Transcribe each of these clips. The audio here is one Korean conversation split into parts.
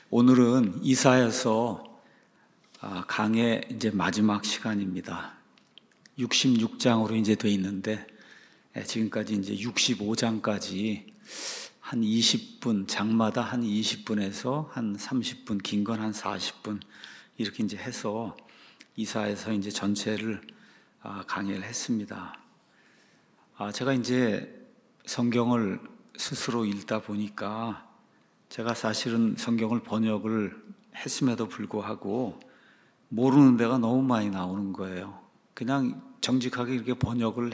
오늘은 이사야서 강의 이제 마지막 시간입니다. 66장으로 이제 돼 있는데 지금까지 이제 65장까지 한 20분, 장마다 한 20분에서 한 30분, 긴 건 한 40분 이렇게 이제 해서 이사야서 이제 전체를 강의를 했습니다. 제가 이제 성경을 스스로 읽다 보니까 제가 사실은 성경을 번역을 했음에도 불구하고 모르는 데가 너무 많이 나오는 거예요. 그냥 정직하게 이렇게 번역을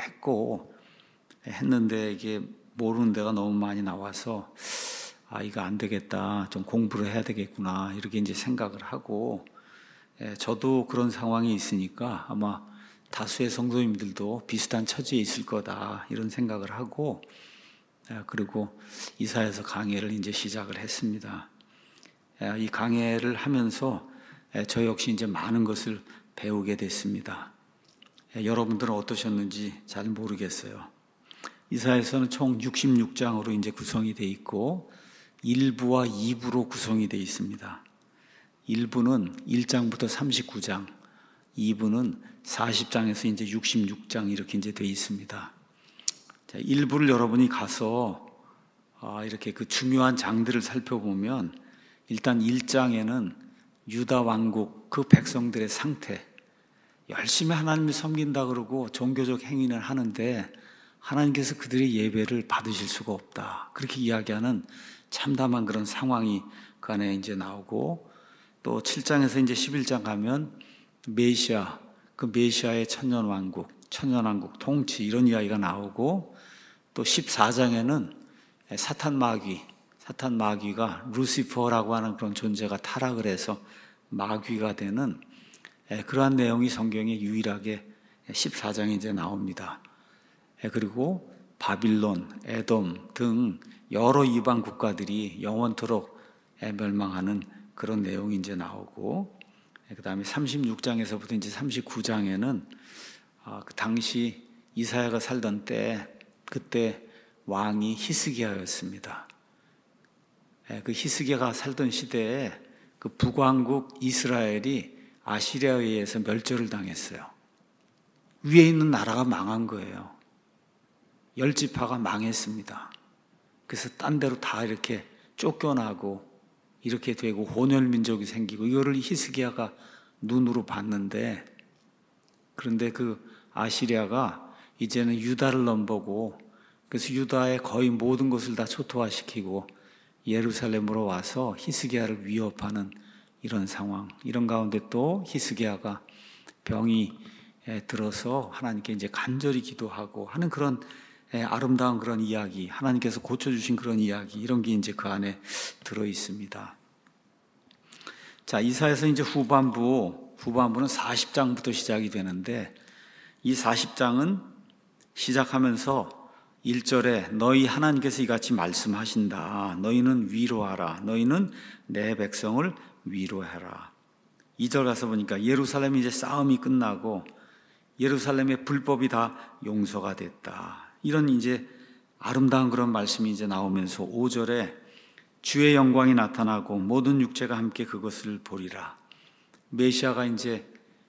했는데 이게 모르는 데가 너무 많이 나와서 이거 안 되겠다, 좀 공부를 해야 되겠구나 이렇게 이제 생각을 하고, 저도 그런 상황이 있으니까 아마 다수의 성도님들도 비슷한 처지에 있을 거다 이런 생각을 하고, 그리고 이사야서 강해를 이제 시작을 했습니다. 이 강해를 하면서 저 역시 이제 많은 것을 배우게 됐습니다. 여러분들은 어떠셨는지 잘 모르겠어요. 이사야서는 총 66장으로 이제 구성이 되어 있고 1부와 2부로 구성이 되어 있습니다. 1부는 1장부터 39장, 2부는 40장에서 이제 66장 이렇게 이제 되어 있습니다. 자, 1부를 여러분이 가서 이렇게 그 중요한 장들을 살펴보면 일단 1장에는 유다 왕국 그 백성들의 상태, 열심히 하나님을 섬긴다 그러고 종교적 행위를 하는데 하나님께서 그들의 예배를 받으실 수가 없다, 그렇게 이야기하는 참담한 그런 상황이 그 안에 이제 나오고, 또 7장에서 이제 11장 가면 메시아, 그 메시아의 천년왕국 통치 이런 이야기가 나오고, 또 14장에는 사탄 마귀가 루시퍼라고 하는 그런 존재가 타락을 해서 마귀가 되는 그러한 내용이 성경에 유일하게 14장에 이제 나옵니다. 그리고 바빌론, 에돔 등 여러 이방 국가들이 영원토록 멸망하는 그런 내용이 이제 나오고, 그 다음에 36장에서부터 이제 39장에는 그 당시 이사야가 살던 때, 그때 왕이 히스기야였습니다. 그 히스기야가 살던 시대에 그 북왕국 이스라엘이 아시리아에 의해서 멸절을 당했어요. 위에 있는 나라가 망한 거예요. 열지파가 망했습니다. 그래서 딴 데로 다 이렇게 쫓겨나고 이렇게 되고 혼혈민족이 생기고, 이거를 히스기야가 눈으로 봤는데, 그런데 그 아시리아가 이제는 유다를 넘보고, 그래서 유다의 거의 모든 것을 다 초토화시키고 예루살렘으로 와서 히스기야를 위협하는 이런 상황, 이런 가운데 또 히스기야가 병이 들어서 하나님께 이제 간절히 기도하고 하는 그런 아름다운 그런 이야기, 하나님께서 고쳐주신 그런 이야기, 이런 게 이제 그 안에 들어 있습니다. 자, 이사야서 이제 후반부는 40장부터 시작이 되는데, 이 40장은 시작하면서 1절에 너희 하나님께서 이같이 말씀하신다. 너희는 위로하라. 너희는 내 백성을 위로하라. 2절 가서 보니까 예루살렘이 이제 싸움이 끝나고 예루살렘의 불법이 다 용서가 됐다, 이런 이제 아름다운 그런 말씀이 이제 나오면서 5절에 주의 영광이 나타나고 모든 육체가 함께 그것을 보리라. 메시아가 이제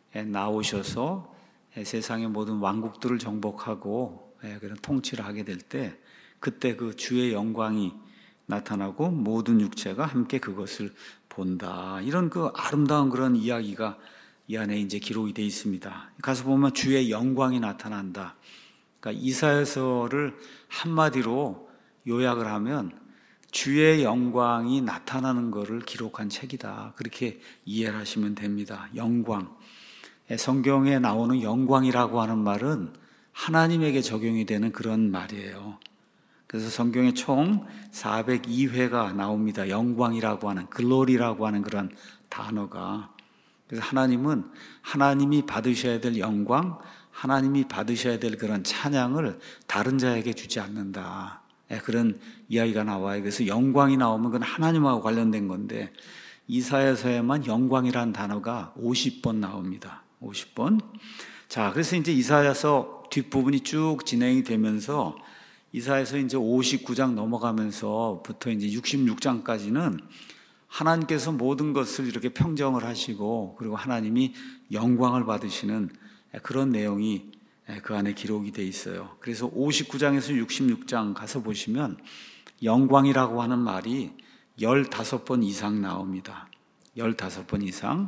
나오셔서 세상의 모든 왕국들을 정복하고 그런 통치를 하게 될 때, 그때 그 주의 영광이 나타나고 모든 육체가 함께 그것을 본다, 이런 그 아름다운 그런 이야기가 이 안에 이제 기록이 되어 있습니다. 가서 보면 주의 영광이 나타난다. 그러니까 이사야서를 한마디로 요약을 하면 주의 영광이 나타나는 것을 기록한 책이다, 그렇게 이해를 하시면 됩니다. 영광, 성경에 나오는 영광이라고 하는 말은 하나님에게 적용이 되는 그런 말이에요. 그래서 성경에 총 402회가 나옵니다. 영광이라고 하는, 글로리라고 하는 그런 단어가. 그래서 하나님은 하나님이 받으셔야 될 영광, 하나님이 받으셔야 될 그런 찬양을 다른 자에게 주지 않는다, 그런 이야기가 나와요. 그래서 영광이 나오면 그건 하나님하고 관련된 건데, 이사야서에만 영광이라는 단어가 50번 나옵니다. 50번. 자, 그래서 이제 이사야서 뒷부분이 쭉 진행이 되면서 이사야서 이제 59장 넘어가면서부터 이제 66장까지는 하나님께서 모든 것을 이렇게 평정을 하시고 그리고 하나님이 영광을 받으시는 그런 내용이 그 안에 기록이 돼 있어요. 그래서 59장에서 66장 가서 보시면 영광이라고 하는 말이 15번 이상 나옵니다. 15번 이상.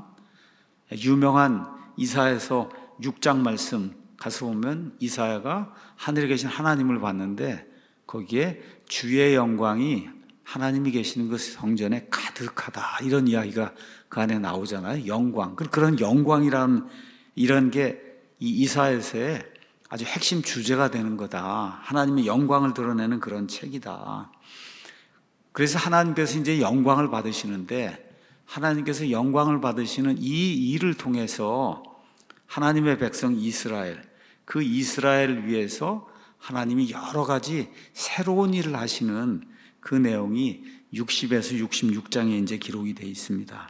유명한 이사야서 6장 말씀 가서 보면 이사야가 하늘에 계신 하나님을 봤는데 거기에 주의 영광이 하나님이 계시는 그 성전에 가득하다, 이런 이야기가 그 안에 나오잖아요. 영광. 그런 영광이라는 이런 게 이 이사야서의 아주 핵심 주제가 되는 거다. 하나님의 영광을 드러내는 그런 책이다. 그래서 하나님께서 이제 영광을 받으시는데, 하나님께서 영광을 받으시는 이 일을 통해서 하나님의 백성 이스라엘, 그 이스라엘을 위해서 하나님이 여러 가지 새로운 일을 하시는 그 내용이 60에서 66장에 이제 기록이 되어 있습니다.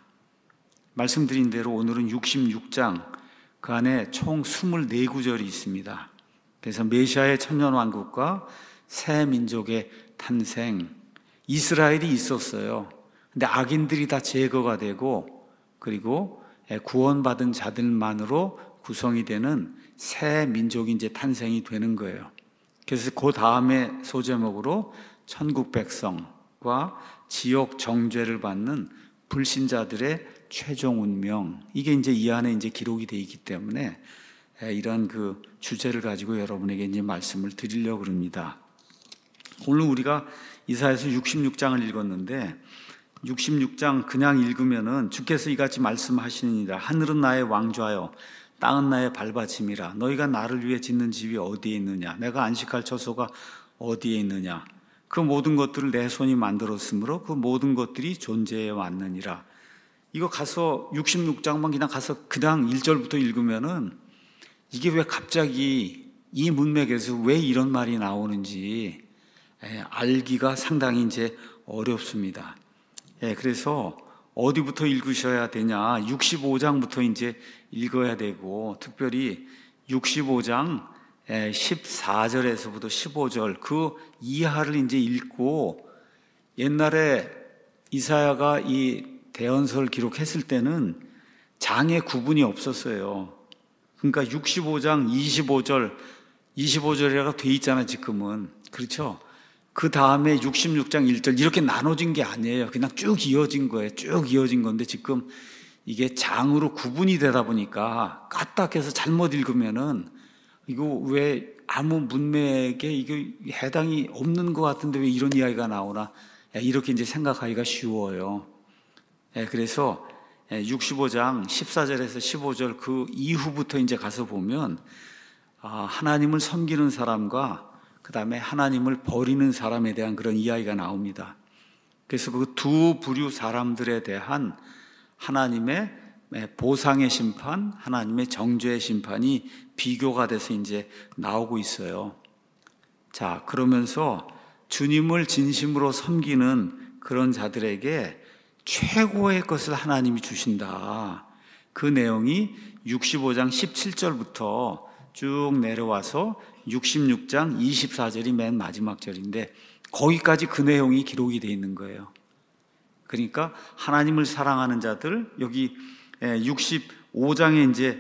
말씀드린 대로 오늘은 66장, 그 안에 총 24구절이 있습니다. 그래서 메시아의 천년왕국과 새 민족의 탄생, 이스라엘이 있었어요. 근데 악인들이 다 제거가 되고 그리고 구원받은 자들만으로 구성이 되는 새 민족이 이제 탄생이 되는 거예요. 그래서 그 다음에 소제목으로 천국 백성과 지옥 정죄를 받는 불신자들의 최종 운명, 이게 이제 이 안에 이제 기록이 되어 있기 때문에 이런 그 주제를 가지고 여러분에게 이제 말씀을 드리려고 합니다. 오늘 우리가 이사야서 66장을 읽었는데 66장 그냥 읽으면은 주께서 이같이 말씀하시느니라. 하늘은 나의 왕좌요 땅은 나의 발받침이라. 너희가 나를 위해 짓는 집이 어디에 있느냐? 내가 안식할 처소가 어디에 있느냐? 그 모든 것들을 내 손이 만들었으므로 그 모든 것들이 존재해 왔느니라. 이거 가서 66장만 그냥 가서 그냥 1절부터 읽으면은 이게 왜 갑자기 이 문맥에서 왜 이런 말이 나오는지 알기가 상당히 이제 어렵습니다. 그래서 어디부터 읽으셔야 되냐? 65장부터 이제 읽어야 되고, 특별히 65장 14절에서부터 15절 그 이하를 이제 읽고, 옛날에 이사야가 이 대언서를 기록했을 때는 장의 구분이 없었어요. 그러니까 65장 25절이라고 돼 있잖아요, 지금은. 그렇죠? 그 다음에 66장 1절 이렇게 나눠진 게 아니에요. 그냥 쭉 이어진 거예요. 쭉 이어진 건데 지금 이게 장으로 구분이 되다 보니까 까딱해서 잘못 읽으면은 이거 왜 아무 문맥에 이게 해당이 없는 것 같은데 왜 이런 이야기가 나오나, 이렇게 이제 생각하기가 쉬워요. 그래서 65장 14절에서 15절 그 이후부터 이제 가서 보면 하나님을 섬기는 사람과 그 다음에 하나님을 버리는 사람에 대한 그런 이야기가 나옵니다. 그래서 그 두 부류 사람들에 대한 하나님의 보상의 심판, 하나님의 정죄의 심판이 비교가 돼서 이제 나오고 있어요. 자, 그러면서 주님을 진심으로 섬기는 그런 자들에게 최고의 것을 하나님이 주신다. 그 내용이 65장 17절부터 쭉 내려와서 66장 24절이 맨 마지막 절인데 거기까지 그 내용이 기록이 되어 있는 거예요. 그러니까 하나님을 사랑하는 자들, 여기 65장에 이제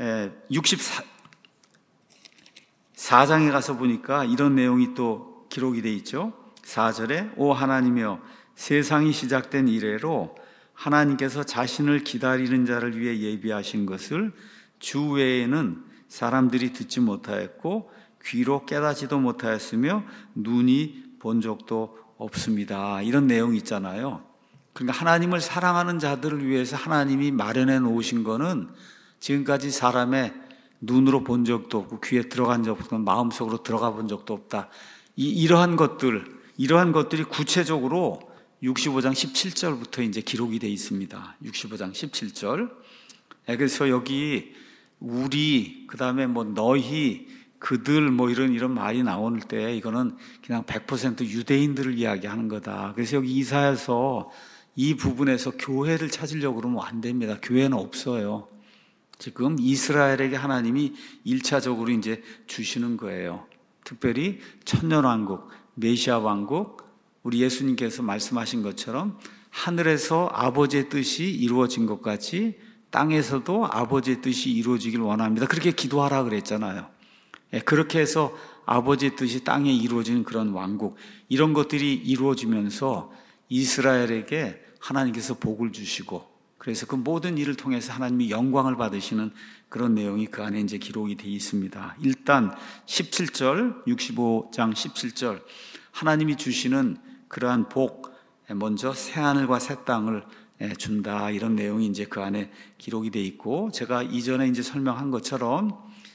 64장에 가서 보니까 이런 내용이 또 기록이 되어 있죠. 4절에 오 하나님이여 세상이 시작된 이래로 하나님께서 자신을 기다리는 자를 위해 예비하신 것을 주 외에는 사람들이 듣지 못하였고 귀로 깨닫지도 못하였으며 눈이 본 적도 없습니다. 이런 내용이 있잖아요. 그러니까 하나님을 사랑하는 자들을 위해서 하나님이 마련해 놓으신 거는 지금까지 사람의 눈으로 본 적도 없고 귀에 들어간 적도 없고 마음속으로 들어가 본 적도 없다. 이러한 것들이 구체적으로 65장 17절부터 이제 기록이 되어 있습니다. 65장 17절. 그래서 여기 우리, 그 다음에 뭐 너희, 그들 뭐 이런 말이 나올 때 이거는 그냥 100% 유대인들을 이야기하는 거다. 그래서 여기 이사야서 이 부분에서 교회를 찾으려고 그러면 안 됩니다. 교회는 없어요. 지금 이스라엘에게 하나님이 1차적으로 이제 주시는 거예요. 특별히 천년왕국, 메시아 왕국, 우리 예수님께서 말씀하신 것처럼 하늘에서 아버지의 뜻이 이루어진 것 같이 땅에서도 아버지의 뜻이 이루어지길 원합니다. 그렇게 기도하라 그랬잖아요. 그렇게 해서 아버지의 뜻이 땅에 이루어지는 그런 왕국, 이런 것들이 이루어지면서 이스라엘에게 하나님께서 복을 주시고, 그래서 그 모든 일을 통해서 하나님이 영광을 받으시는 그런 내용이 그 안에 이제 기록이 되어 있습니다. 일단 17절, 65장 17절, 하나님이 주시는 그러한 복, 먼저 새하늘과 새 땅을 준다, 이런 내용이 이제 그 안에 기록이 되어 있고, 제가 이전에 이제 설명한 것처럼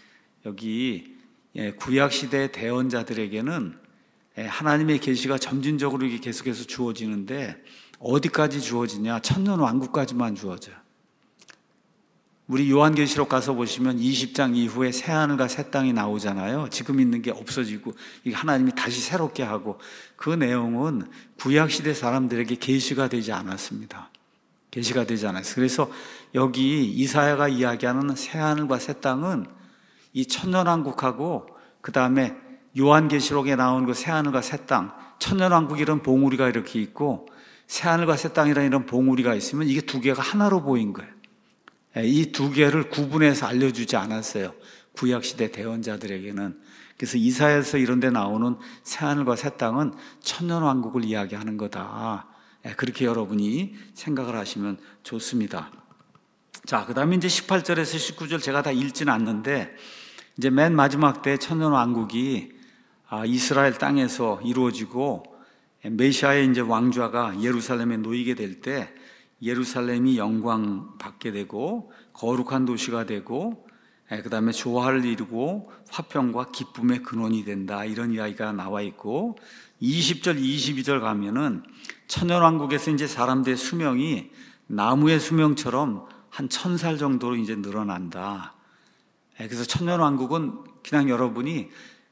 여기 구약 시대 대언자들에게는 하나님의 계시가 점진적으로 이게 계속해서 주어지는데, 어디까지 주어지냐? 천년 왕국까지만 주어져요. 우리 요한계시록 가서 보시면 20장 이후에 새하늘과 새 땅이 나오잖아요. 지금 있는 게 없어지고 이게 하나님이 다시 새롭게 하고, 그 내용은 구약시대 사람들에게 계시가 되지 않았습니다. 계시가 되지 않았어요. 그래서 여기 이사야가 이야기하는 새하늘과 새 땅은 이 천년왕국하고, 그 다음에 요한계시록에 나온 그 새하늘과 새 땅, 천년왕국 이런 봉우리가 이렇게 있고 새하늘과 새 땅이라는 이런 봉우리가 있으면 이게 두 개가 하나로 보인 거예요. 이 두 개를 구분해서 알려주지 않았어요, 구약시대 대언자들에게는. 그래서 이사야에서 이런 데 나오는 새하늘과 새 땅은 천년왕국을 이야기하는 거다, 그렇게 여러분이 생각을 하시면 좋습니다. 자, 그 다음에 이제 18절에서 19절 제가 다 읽지는 않는데, 이제 맨 마지막 때 천년왕국이 이스라엘 땅에서 이루어지고 메시아의 이제 왕좌가 예루살렘에 놓이게 될 때 예루살렘이 영광 받게 되고 거룩한 도시가 되고, 그 다음에 조화를 이루고 화평과 기쁨의 근원이 된다, 이런 이야기가 나와 있고, 20절 22절 가면은 천년왕국에서 이제 사람들의 수명이 나무의 수명처럼 한 1000살 정도로 이제 늘어난다. 그래서 천년왕국은 그냥 여러분이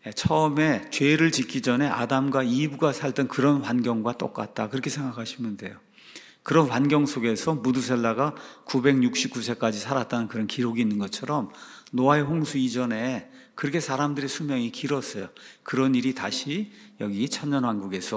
처음에 죄를 짓기 전에 아담과 이브가 살던 그런 환경과 똑같다, 그렇게 생각하시면 돼요. 그런 환경 속에서 무드셀라가 969세까지 살았다는 그런 기록이 있는 것처럼 노아의 홍수 이전에 그렇게 사람들의 수명이 길었어요. 그런 일이 다시 여기 천년왕국에서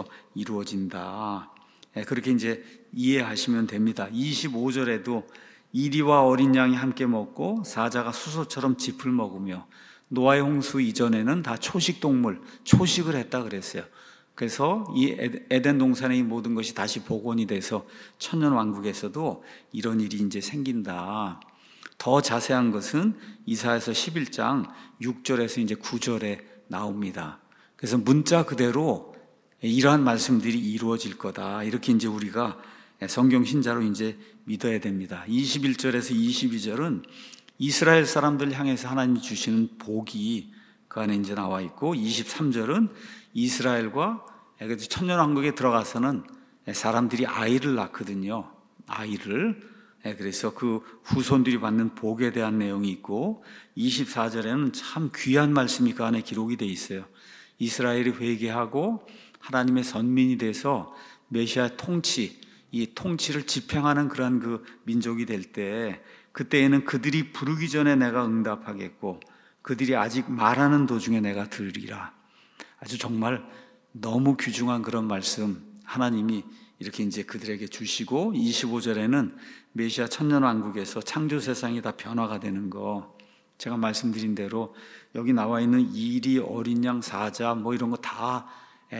이루어진다, 그렇게 이제 이해하시면 됩니다. 25절에도 이리와 어린 양이 함께 먹고 사자가 수소처럼 짚을 먹으며, 노아의 홍수 이전에는 다 초식 동물, 초식을 했다 그랬어요. 그래서 이 에덴 동산의 이 모든 것이 다시 복원이 돼서 천년왕국에서도 이런 일이 이제 생긴다. 더 자세한 것은 이사야서 11장 6절에서 이제 9절에 나옵니다. 그래서 문자 그대로 이러한 말씀들이 이루어질 거다, 이렇게 이제 우리가 성경 신자로 이제 믿어야 됩니다. 21절에서 22절은 이스라엘 사람들 향해서 하나님이 주시는 복이 그 안에 이제 나와 있고, 23절은 이스라엘과 천년왕국에 들어가서는 사람들이 아이를 낳거든요. 아이를. 그래서 그 후손들이 받는 복에 대한 내용이 있고, 24절에는 참 귀한 말씀이 그 안에 기록이 되어 있어요. 이스라엘이 회개하고 하나님의 선민이 돼서 메시아 통치, 이 통치를 집행하는 그런 그 민족이 될 때, 그때에는 그들이 부르기 전에 내가 응답하겠고 그들이 아직 말하는 도중에 내가 들으리라. 아주 정말 너무 귀중한 그런 말씀 하나님이 이렇게 이제 그들에게 주시고, 25절에는 메시아 천년왕국에서 창조 세상이 다 변화가 되는 거, 제가 말씀드린 대로 여기 나와 있는 이리, 어린 양, 사자 뭐 이런 거 다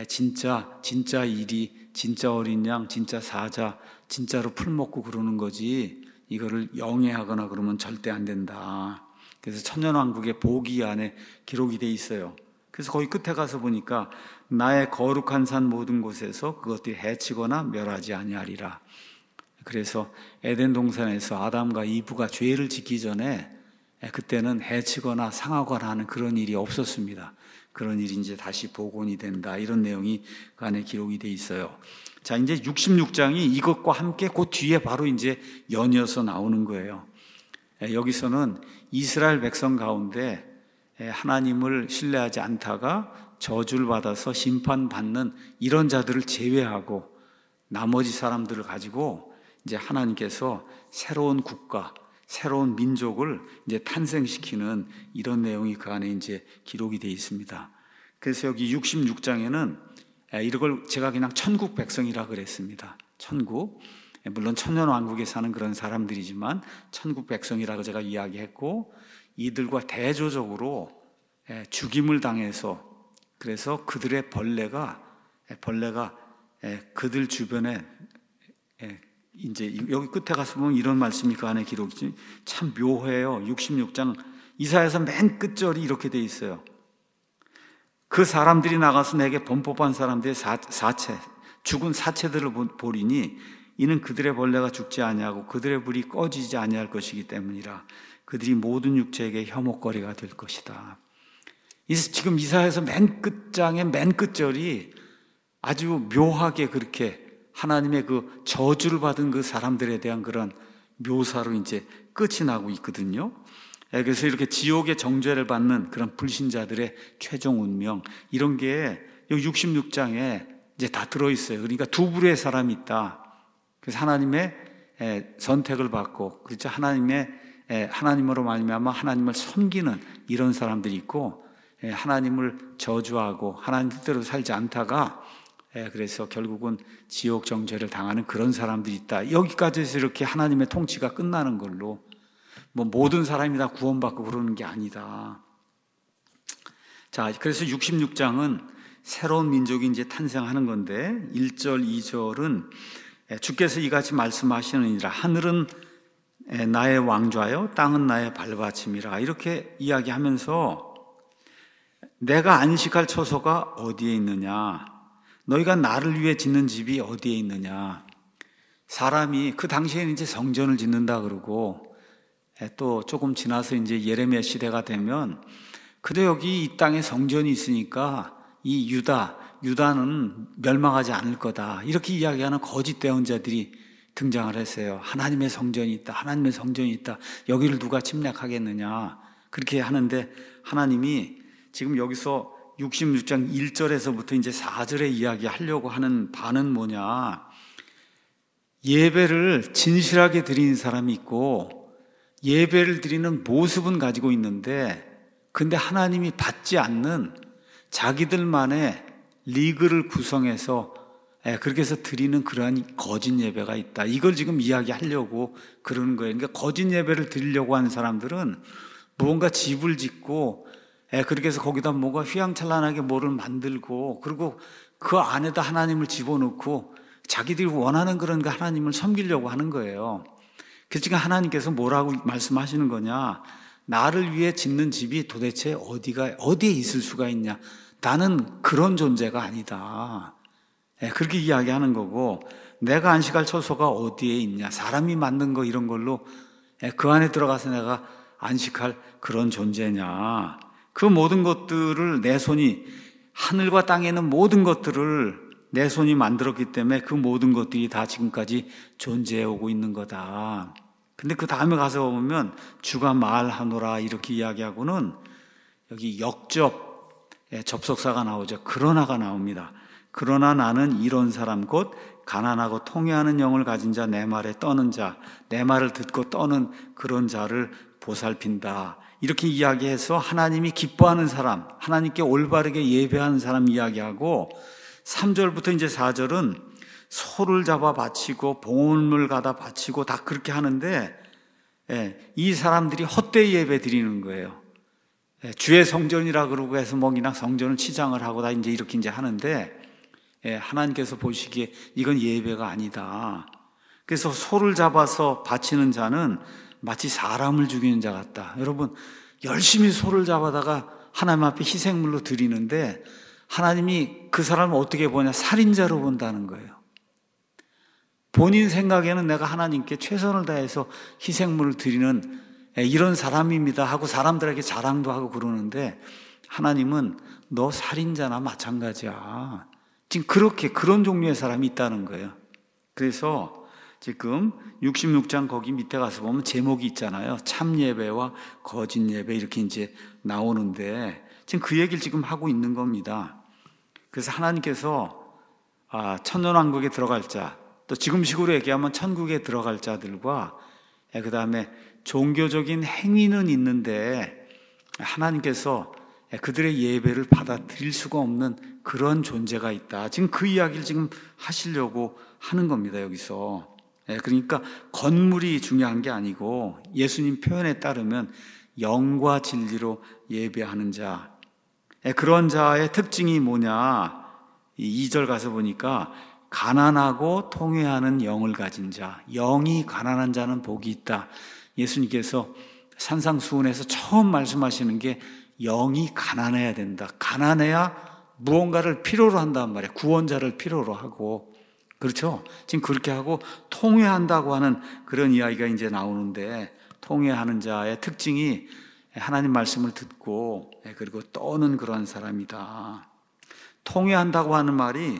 진짜 이리, 진짜 어린 양, 진짜 사자, 진짜로 풀 먹고 그러는 거지, 이거를 영해하거나 그러면 절대 안 된다. 그래서 천년왕국의 복이 안에 기록이 돼 있어요. 그래서 거기 끝에 가서 보니까 나의 거룩한 산 모든 곳에서 그것들이 해치거나 멸하지 아니하리라. 그래서 에덴 동산에서 아담과 이브가 죄를 짓기 전에 그때는 해치거나 상하거나 하는 그런 일이 없었습니다. 그런 일이 이제 다시 복원이 된다, 이런 내용이 그 안에 기록이 돼 있어요. 자, 이제 66장이 이것과 함께 그 뒤에 바로 이제 연이어서 나오는 거예요. 여기서는 이스라엘 백성 가운데 하나님을 신뢰하지 않다가 저주를 받아서 심판받는 이런 자들을 제외하고 나머지 사람들을 가지고 이제 하나님께서 새로운 국가, 새로운 민족을 이제 탄생시키는 이런 내용이 그 안에 이제 기록이 되어 있습니다. 그래서 여기 66장에는 이걸 제가 그냥 천국 백성이라 그랬습니다. 천국. 물론 천년왕국에 사는 그런 사람들이지만 천국 백성이라고 제가 이야기했고, 이들과 대조적으로 죽임을 당해서, 그래서 그들의 벌레가 그들 주변에, 이제 여기 끝에 가서 보면 이런 말씀이 그 안에 기록이 참 묘해요. 66장 이사야서 맨 끝절이 이렇게 돼 있어요. 그 사람들이 나가서 내게 범법한 사람들의 죽은 사체들을 보리니 이는 그들의 벌레가 죽지 아니하고 그들의 불이 꺼지지 아니할 것이기 때문이라. 그들이 모든 육체에게 혐오거리가 될 것이다. 지금 이사야서 맨 끝장의 맨 끝절이 아주 묘하게 그렇게 하나님의 그 저주를 받은 그 사람들에 대한 그런 묘사로 이제 끝이 나고 있거든요. 그래서 이렇게 지옥의 정죄를 받는 그런 불신자들의 최종 운명, 이런 게 여기 66장에 이제 다 들어있어요. 그러니까 두 부류의 사람이 있다. 그래서 하나님의 선택을 받고, 그렇죠, 하나님으로 말미암아 하나님을 섬기는 이런 사람들이 있고, 하나님을 저주하고 하나님 뜻대로 살지 않다가 그래서 결국은 지옥 정죄를 당하는 그런 사람들이 있다. 여기까지 해서 이렇게 하나님의 통치가 끝나는 걸로, 뭐 모든 사람이 다 구원받고 그러는 게 아니다. 자, 그래서 66장은 새로운 민족이 이제 탄생하는 건데, 1절, 2절은 주께서 이같이 말씀하시느니라. 하늘은 나의 왕좌요, 땅은 나의 발받침이라. 이렇게 이야기하면서 내가 안식할 처소가 어디에 있느냐? 너희가 나를 위해 짓는 집이 어디에 있느냐? 사람이 그 당시에는 이제 성전을 짓는다 그러고, 또 조금 지나서 이제 예레미야 시대가 되면, 그래 여기 이 땅에 성전이 있으니까 이 유다는 멸망하지 않을 거다, 이렇게 이야기하는 거짓 대언자들이 등장을 했어요. 하나님의 성전이 있다, 하나님의 성전이 있다, 여기를 누가 침략하겠느냐, 그렇게 하는데, 하나님이 지금 여기서 66장 1절에서부터 이제 4절에 이야기하려고 하는 바는 뭐냐? 예배를 진실하게 드리는 사람이 있고 예배를 드리는 모습은 가지고 있는데, 근데 하나님이 받지 않는 자기들만의 리그를 구성해서 그렇게 해서 드리는 그러한 거짓 예배가 있다. 이걸 지금 이야기하려고 그러는 거예요. 그러니까 거짓 예배를 드리려고 하는 사람들은 무언가 집을 짓고 그렇게 해서 거기다 뭐가 휘황찬란하게 뭐를 만들고, 그리고 그 안에다 하나님을 집어넣고 자기들이 원하는 그런 그 하나님을 섬기려고 하는 거예요. 그래서 지금 하나님께서 뭐라고 말씀하시는 거냐? 나를 위해 짓는 집이 도대체 어디에 있을 수가 있냐? 나는 그런 존재가 아니다. 그렇게 이야기하는 거고, 내가 안식할 처소가 어디에 있냐? 사람이 만든 거 이런 걸로 그 안에 들어가서 내가 안식할 그런 존재냐? 그 모든 것들을 내 손이, 하늘과 땅에 있는 모든 것들을 내 손이 만들었기 때문에 그 모든 것들이 다 지금까지 존재해 오고 있는 거다. 근데 그 다음에 가서 보면 주가 말하노라 이렇게 이야기하고는 여기 접속사가 나오죠. 그러나가 나옵니다. 그러나 나는 이런 사람, 곧 가난하고 통회하는 영을 가진 자, 내 말에 떠는 자, 내 말을 듣고 떠는 그런 자를 보살핀다. 이렇게 이야기해서 하나님이 기뻐하는 사람, 하나님께 올바르게 예배하는 사람 이야기하고, 3절부터 이제 4절은 소를 잡아 바치고 봉헌물 가다 바치고 다 그렇게 하는데, 이 사람들이 헛되이 예배 드리는 거예요. 주의 성전이라 그러고 해서 뭐 그냥 성전을 치장을 하고 다 이제 이렇게 이제 하는데, 하나님께서 보시기에 이건 예배가 아니다. 그래서 소를 잡아서 바치는 자는 마치 사람을 죽이는 자 같다. 여러분, 열심히 소를 잡아다가 하나님 앞에 희생물로 드리는데 하나님이 그 사람을 어떻게 보냐? 살인자로 본다는 거예요. 본인 생각에는 내가 하나님께 최선을 다해서 희생물을 드리는 이런 사람입니다 하고 사람들에게 자랑도 하고 그러는데, 하나님은 너 살인자나 마찬가지야. 지금 그런 종류의 사람이 있다는 거예요. 그래서 지금 66장 거기 밑에 가서 보면 제목이 있잖아요. 참 예배와 거짓 예배 이렇게 이제 나오는데, 지금 그 얘기를 지금 하고 있는 겁니다. 그래서 하나님께서 천년왕국에 들어갈 자, 또 지금식으로 얘기하면 천국에 들어갈 자들과 그 다음에 종교적인 행위는 있는데 하나님께서 그들의 예배를 받아들일 수가 없는 그런 존재가 있다. 지금 그 이야기를 지금 하시려고 하는 겁니다, 여기서. 그러니까 건물이 중요한 게 아니고 예수님 표현에 따르면 영과 진리로 예배하는 자. 그런 자의 특징이 뭐냐? 2절 가서 보니까 가난하고 통회하는 영을 가진 자. 영이 가난한 자는 복이 있다. 예수님께서 산상수훈에서 처음 말씀하시는 게 영이 가난해야 된다. 가난해야 무언가를 필요로 한단 말이에요. 구원자를 필요로 하고. 그렇죠? 지금 그렇게 하고 통회한다고 하는 그런 이야기가 이제 나오는데, 통회하는 자의 특징이 하나님 말씀을 듣고 그리고 떠는 그러한 사람이다. 통회한다고 하는 말이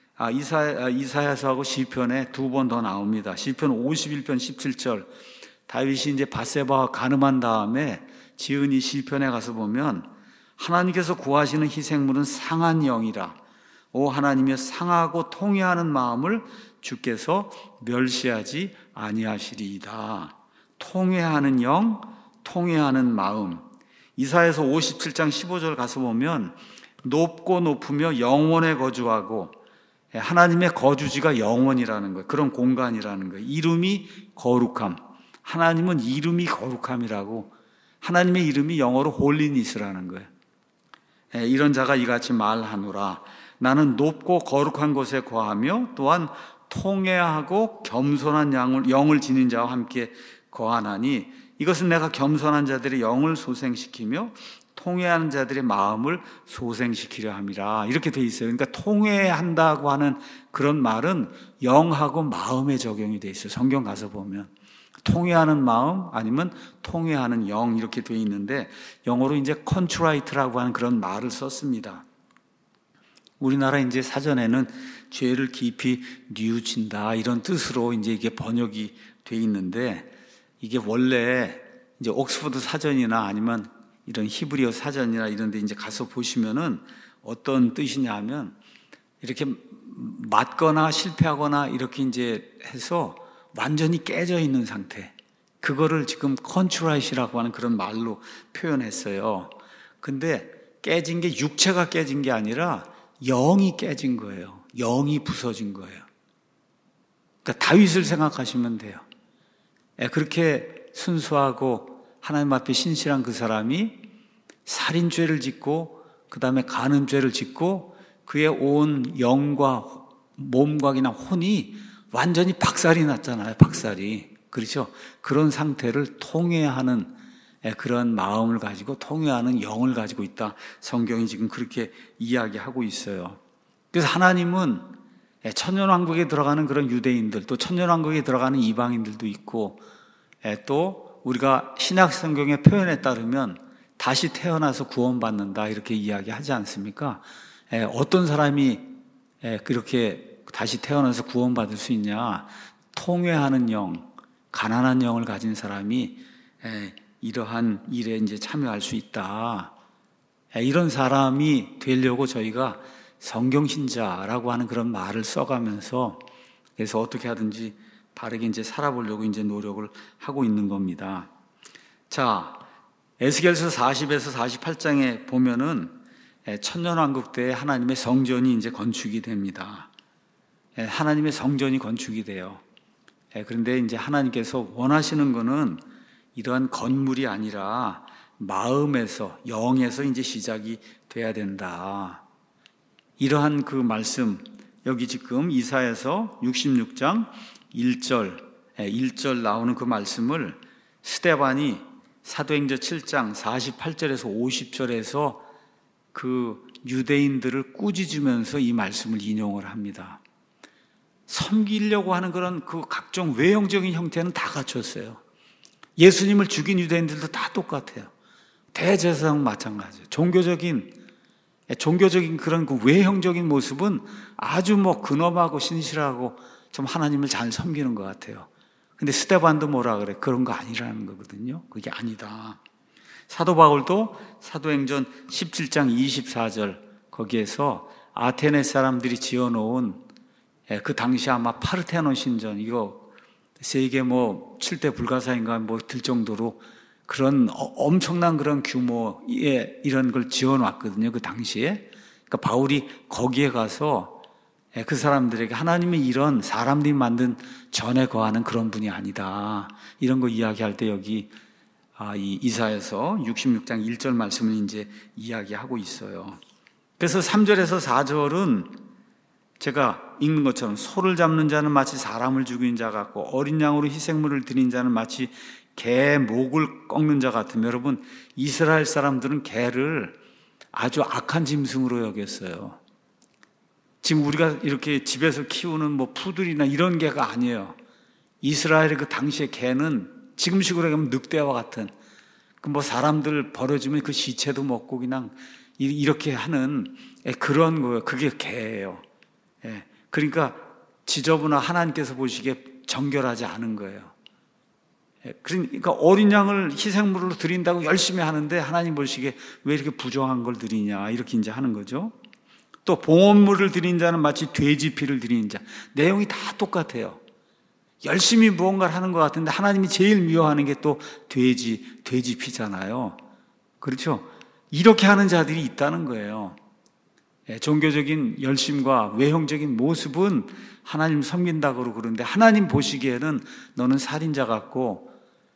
이사야서하고 시편에 두 번 더 나옵니다. 시편 51편 17절, 다윗이 이제 밧세바와 간음한 다음에 지은 이 시편에 가서 보면 하나님께서 구하시는 희생물은 상한 영이라. 오 하나님이여, 상하고 통회하는 마음을 주께서 멸시하지 아니하시리이다. 통회하는 영, 통회하는 마음. 이사야서 57장 15절 가서 보면 높고 높으며 영원에 거주하고, 하나님의 거주지가 영원이라는 거예요. 그런 공간이라는 거예요. 이름이 거룩함. 하나님은 이름이 거룩함이라고, 하나님의 이름이 영어로 홀리니스라는 거예요. 이런 자가 이같이 말하노라. 나는 높고 거룩한 곳에 거하며 또한 통회하고 겸손한 영을 지닌 자와 함께 거하나니, 이것은 내가 겸손한 자들의 영을 소생시키며 통회하는 자들의 마음을 소생시키려 함이라. 이렇게 돼 있어요. 그러니까 통회한다고 하는 그런 말은 영하고 마음에 적용이 돼 있어요. 성경 가서 보면 통회하는 마음 아니면 통회하는 영 이렇게 돼 있는데, 영어로 이제 contrite라고 하는 그런 말을 썼습니다. 우리나라 이제 사전에는 죄를 깊이 뉘우친다 이런 뜻으로 이제 이게 번역이 돼 있는데, 이게 원래 이제 옥스퍼드 사전이나 아니면 이런 히브리어 사전이나 이런 데 이제 가서 보시면은 어떤 뜻이냐 하면, 이렇게 맞거나 실패하거나 이렇게 이제 해서 완전히 깨져 있는 상태, 그거를 지금 컨트라이시라고 하는 그런 말로 표현했어요. 근데 깨진 게 육체가 깨진 게 아니라 영이 깨진 거예요. 영이 부서진 거예요. 그러니까 다윗을 생각하시면 돼요. 그렇게 순수하고 하나님 앞에 신실한 그 사람이 살인죄를 짓고 그 다음에 간음죄를 짓고 그의 온 영과 몸과 그냥 혼이 완전히 박살이 났잖아요. 박살이. 그렇죠? 그런 상태를 통회하는 그런 마음을 가지고 통회하는 영을 가지고 있다. 성경이 지금 그렇게 이야기하고 있어요. 그래서 하나님은 천년왕국에 들어가는 그런 유대인들, 또 천년왕국에 들어가는 이방인들도 있고, 또 우리가 신약 성경의 표현에 따르면 다시 태어나서 구원받는다 이렇게 이야기하지 않습니까? 어떤 사람이 그렇게 다시 태어나서 구원받을 수 있냐? 통회하는 영, 가난한 영을 가진 사람이 이러한 일에 이제 참여할 수 있다. 이런 사람이 되려고 저희가 성경신자라고 하는 그런 말을 써가면서, 그래서 어떻게 하든지 바르게 이제 살아보려고 이제 노력을 하고 있는 겁니다. 자, 에스겔서 40에서 48장에 보면은 천년왕국 때 하나님의 성전이 이제 건축이 됩니다. 하나님의 성전이 건축이 돼요. 그런데 이제 하나님께서 원하시는 거는 이러한 건물이 아니라 마음에서, 영에서 이제 시작이 돼야 된다. 이러한 그 말씀, 여기 지금 이사야서 66장 1절 나오는 그 말씀을 스데반이 사도행전 7장 48절에서 50절에서 그 유대인들을 꾸짖으면서 이 말씀을 인용을 합니다. 섬기려고 하는 그런 그 각종 외형적인 형태는 다 갖췄어요. 예수님을 죽인 유대인들도 다 똑같아요. 대제사장 마찬가지예요. 종교적인 그런 그 외형적인 모습은 아주 근엄하고 신실하고 좀 하나님을 잘 섬기는 것 같아요. 근데 스데반도 뭐라 그래? 그런 거 아니라는 거거든요. 그게 아니다. 사도 바울도 사도행전 17장 24절 거기에서 아테네 사람들이 지어놓은 그 당시 아마 파르테논 신전, 이거 세계 7대 불가사인가 들 정도로 그런 엄청난 그런 규모의 이런 걸 지어놨거든요. 그 당시에. 그러니까 바울이 거기에 가서 그 사람들에게 하나님의 이런 사람들이 만든 전에 거하는 그런 분이 아니다. 이런 거 이야기할 때 여기 이 이사야서 66장 1절 말씀을 이제 이야기하고 있어요. 그래서 3절에서 4절은 제가 읽는 것처럼 소를 잡는 자는 마치 사람을 죽이는 자 같고 어린 양으로 희생물을 드린 자는 마치 개 목을 꺾는 자 같으며, 여러분 이스라엘 사람들은 개를 아주 악한 짐승으로 여겼어요. 지금 우리가 이렇게 집에서 키우는 뭐 푸들이나 이런 개가 아니에요. 이스라엘의 그 당시의 개는 지금식으로 하면 늑대와 같은, 그 뭐 사람들 버려지면 그 시체도 먹고 그냥 이렇게 하는 그런 거예요. 그게 개예요. 그러니까 지저분한 하나님께서 보시기에 정결하지 않은 거예요. 그러니까 어린 양을 희생물로 드린다고 열심히 하는데 하나님 보시기에 왜 이렇게 부정한 걸 드리냐, 이렇게 이제 하는 거죠. 또 봉헌물을 드린 자는 마치 돼지 피를 드리는 자. 내용이 다 똑같아요. 열심히 무언가를 하는 것 같은데 하나님이 제일 미워하는 게 또 돼지 피잖아요. 그렇죠? 이렇게 하는 자들이 있다는 거예요. 종교적인 열심과 외형적인 모습은 하나님 섬긴다고 그러는데 하나님 보시기에는 너는 살인자 같고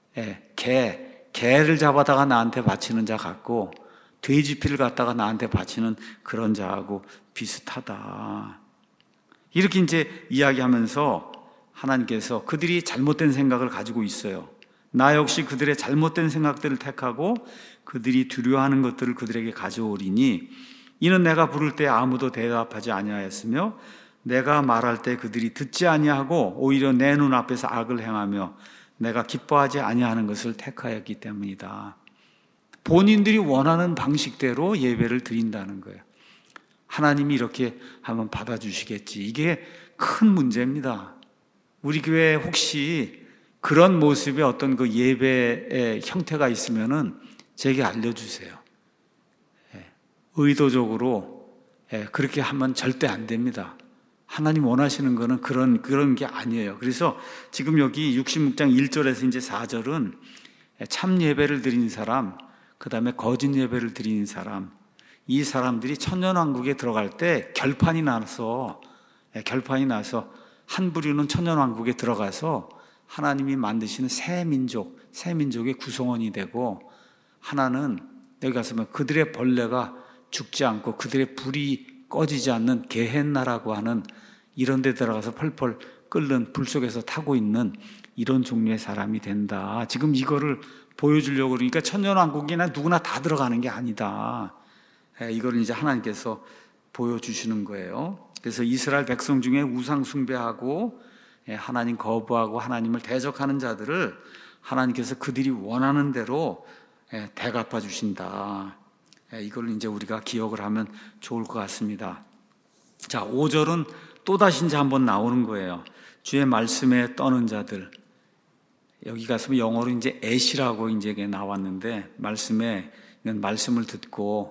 개를 잡아다가 나한테 바치는 자 같고 돼지 피를 갖다가 나한테 바치는 그런 자하고 비슷하다. 이렇게 이제 이야기하면서 하나님께서 그들이 잘못된 생각을 가지고 있어요. 나 역시 그들의 잘못된 생각들을 택하고 그들이 두려워하는 것들을 그들에게 가져오리니 이는 내가 부를 때 아무도 대답하지 아니하였으며 내가 말할 때 그들이 듣지 아니하고 오히려 내 눈앞에서 악을 행하며 내가 기뻐하지 아니하는 것을 택하였기 때문이다. 본인들이 원하는 방식대로 예배를 드린다는 거예요. 하나님이 이렇게 하면 받아주시겠지. 이게 큰 문제입니다. 우리 교회에 혹시 그런 모습의 어떤 그 예배의 형태가 있으면은 제게 알려주세요. 의도적으로 그렇게 하면 절대 안 됩니다. 하나님 원하시는 거는 그런 게 아니에요. 그래서 지금 여기 66장 1절에서 이제 4절은 참 예배를 드리는 사람, 그 다음에 거짓 예배를 드리는 사람, 이 사람들이 천년왕국에 들어갈 때 결판이 나서 한 부류는 천년왕국에 들어가서 하나님이 만드시는 새 민족의 구성원이 되고, 하나는 여기 가서 그들의 벌레가 죽지 않고 그들의 불이 꺼지지 않는 게헨나라고 하는 이런 데 들어가서 펄펄 끓는 불 속에서 타고 있는 이런 종류의 사람이 된다. 지금 이거를 보여주려고 그러니까 천년왕국이나 누구나 다 들어가는 게 아니다. 이걸 이제 하나님께서 보여주시는 거예요. 그래서 이스라엘 백성 중에 우상 숭배하고 하나님 거부하고 하나님을 대적하는 자들을 하나님께서 그들이 원하는 대로 대갚아 주신다. 이걸 이제 우리가 기억을 하면 좋을 것 같습니다. 자, 5절은 또다시 이제 한번 나오는 거예요. 주의 말씀에 떠는 자들. 여기 가서 영어로 이제 애시라고 이제 나왔는데, 말씀을 듣고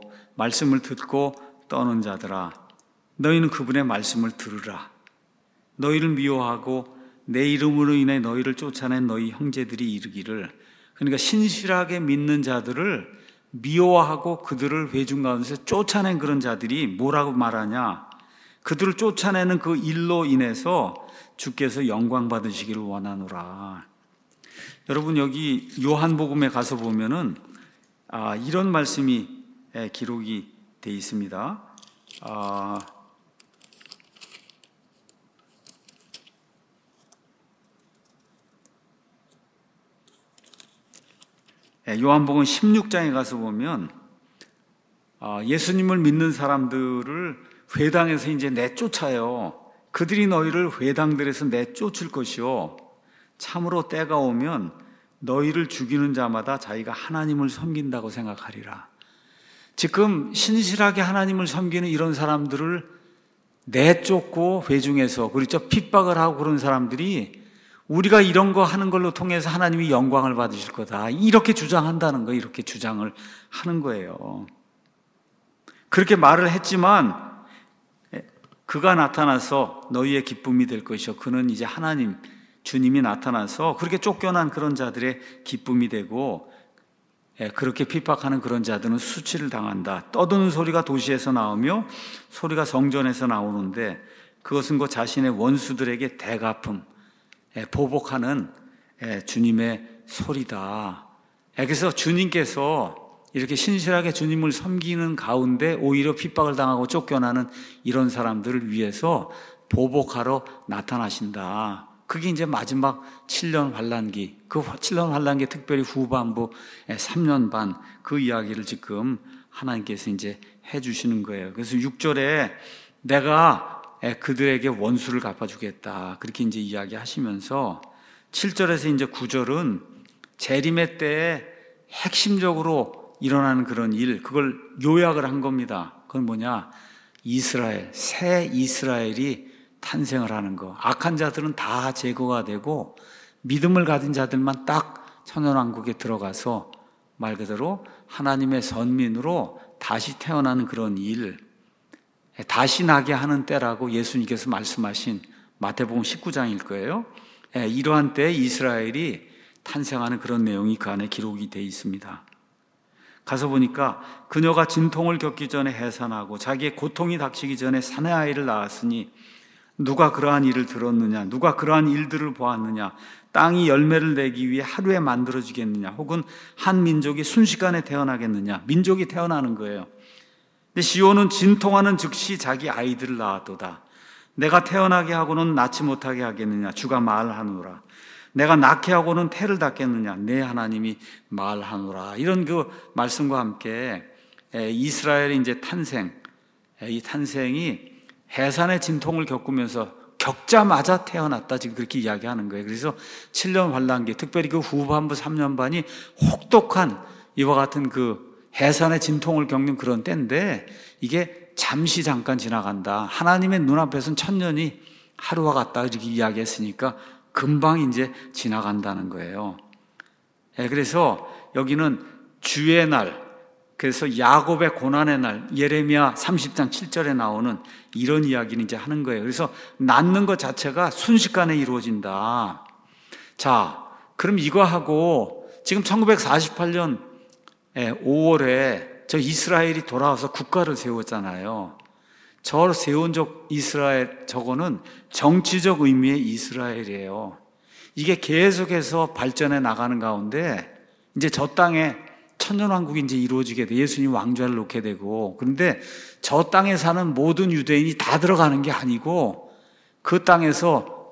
떠는 자들아, 너희는 그분의 말씀을 들으라. 너희를 미워하고 내 이름으로 인해 너희를 쫓아낸 너희 형제들이 이르기를, 그러니까 신실하게 믿는 자들을 미워하고 그들을 회중 가운데서 쫓아낸 그런 자들이 뭐라고 말하냐? 그들을 쫓아내는 그 일로 인해서 주께서 영광 받으시기를 원하노라. 여러분 여기 요한복음에 가서 보면은 이런 말씀이 기록이 되어 있습니다. 요한복음 16장에 가서 보면 예수님을 믿는 사람들을 회당에서 이제 내쫓아요. 그들이 너희를 회당들에서 내쫓을 것이요, 참으로 때가 오면 너희를 죽이는 자마다 자기가 하나님을 섬긴다고 생각하리라. 지금 신실하게 하나님을 섬기는 이런 사람들을 내쫓고 회중에서, 그렇죠, 핍박을 하고 그런 사람들이 우리가 이런 거 하는 걸로 통해서 하나님이 영광을 받으실 거다, 이렇게 주장한다는 거예요. 이렇게 주장을 하는 거예요. 그렇게 말을 했지만 그가 나타나서 너희의 기쁨이 될 것이요, 그는 이제 하나님 주님이 나타나서 그렇게 쫓겨난 그런 자들의 기쁨이 되고, 그렇게 핍박하는 그런 자들은 수치를 당한다. 떠드는 소리가 도시에서 나오며 소리가 성전에서 나오는데 그것은 그 자신의 원수들에게 대갚음, 보복하는 주님의 소리다. 그래서 주님께서 이렇게 신실하게 주님을 섬기는 가운데 오히려 핍박을 당하고 쫓겨나는 이런 사람들을 위해서 보복하러 나타나신다. 그게 이제 마지막 7년 환란기, 그 7년 환란기 특별히 후반부 3년 반 그 이야기를 지금 하나님께서 이제 해주시는 거예요. 그래서 6절에 내가 그들에게 원수를 갚아주겠다. 그렇게 이제 이야기하시면서 7절에서 이제 9절은 재림의 때에 핵심적으로 일어나는 그런 일, 그걸 요약을 한 겁니다. 그건 뭐냐? 이스라엘, 새 이스라엘이 탄생을 하는 거. 악한 자들은 다 제거가 되고 믿음을 가진 자들만 딱 천연왕국에 들어가서 말 그대로 하나님의 선민으로 다시 태어나는 그런 일, 다시 나게 하는 때라고 예수님께서 말씀하신 마태복음 19장일 거예요. 이러한 때에 이스라엘이 탄생하는 그런 내용이 그 안에 기록이 되어 있습니다. 가서 보니까 그녀가 진통을 겪기 전에 해산하고 자기의 고통이 닥치기 전에 사내 아이를 낳았으니 누가 그러한 일을 들었느냐? 누가 그러한 일들을 보았느냐? 땅이 열매를 내기 위해 하루에 만들어지겠느냐? 혹은 한 민족이 순식간에 태어나겠느냐? 민족이 태어나는 거예요. 근데 시온은 진통하는 즉시 자기 아이들을 낳았도다. 내가 태어나게 하고는 낳지 못하게 하겠느냐? 주가 말하노라. 내가 낳게 하고는 태를 닫겠느냐? 내 하나님이 말하노라. 이런 그 말씀과 함께 이스라엘의 이제 탄생, 이 탄생이 해산의 진통을 겪으면서 겪자마자 태어났다. 지금 그렇게 이야기하는 거예요. 그래서 7년 환란기, 특별히 그 후반부 3년 반이 혹독한 이와 같은 그 해산의 진통을 겪는 그런 때인데 이게 잠시 잠깐 지나간다. 하나님의 눈앞에서는 1000년이 하루와 같다. 이렇게 이야기했으니까 금방 이제 지나간다는 거예요. 그래서 여기는 주의 날, 그래서 야곱의 고난의 날, 예레미야 30장 7절에 나오는 이런 이야기를 이제 하는 거예요. 그래서 낳는 것 자체가 순식간에 이루어진다. 자, 그럼 이거 하고 지금 1948년 5월에 저 이스라엘이 돌아와서 국가를 세웠잖아요. 저 세운 적 이스라엘, 저거는 정치적 의미의 이스라엘이에요. 이게 계속해서 발전해 나가는 가운데 이제 저 땅에 천년왕국이 이제 이루어지게 돼. 예수님 왕좌를 놓게 되고. 그런데 저 땅에 사는 모든 유대인이 다 들어가는 게 아니고 그 땅에서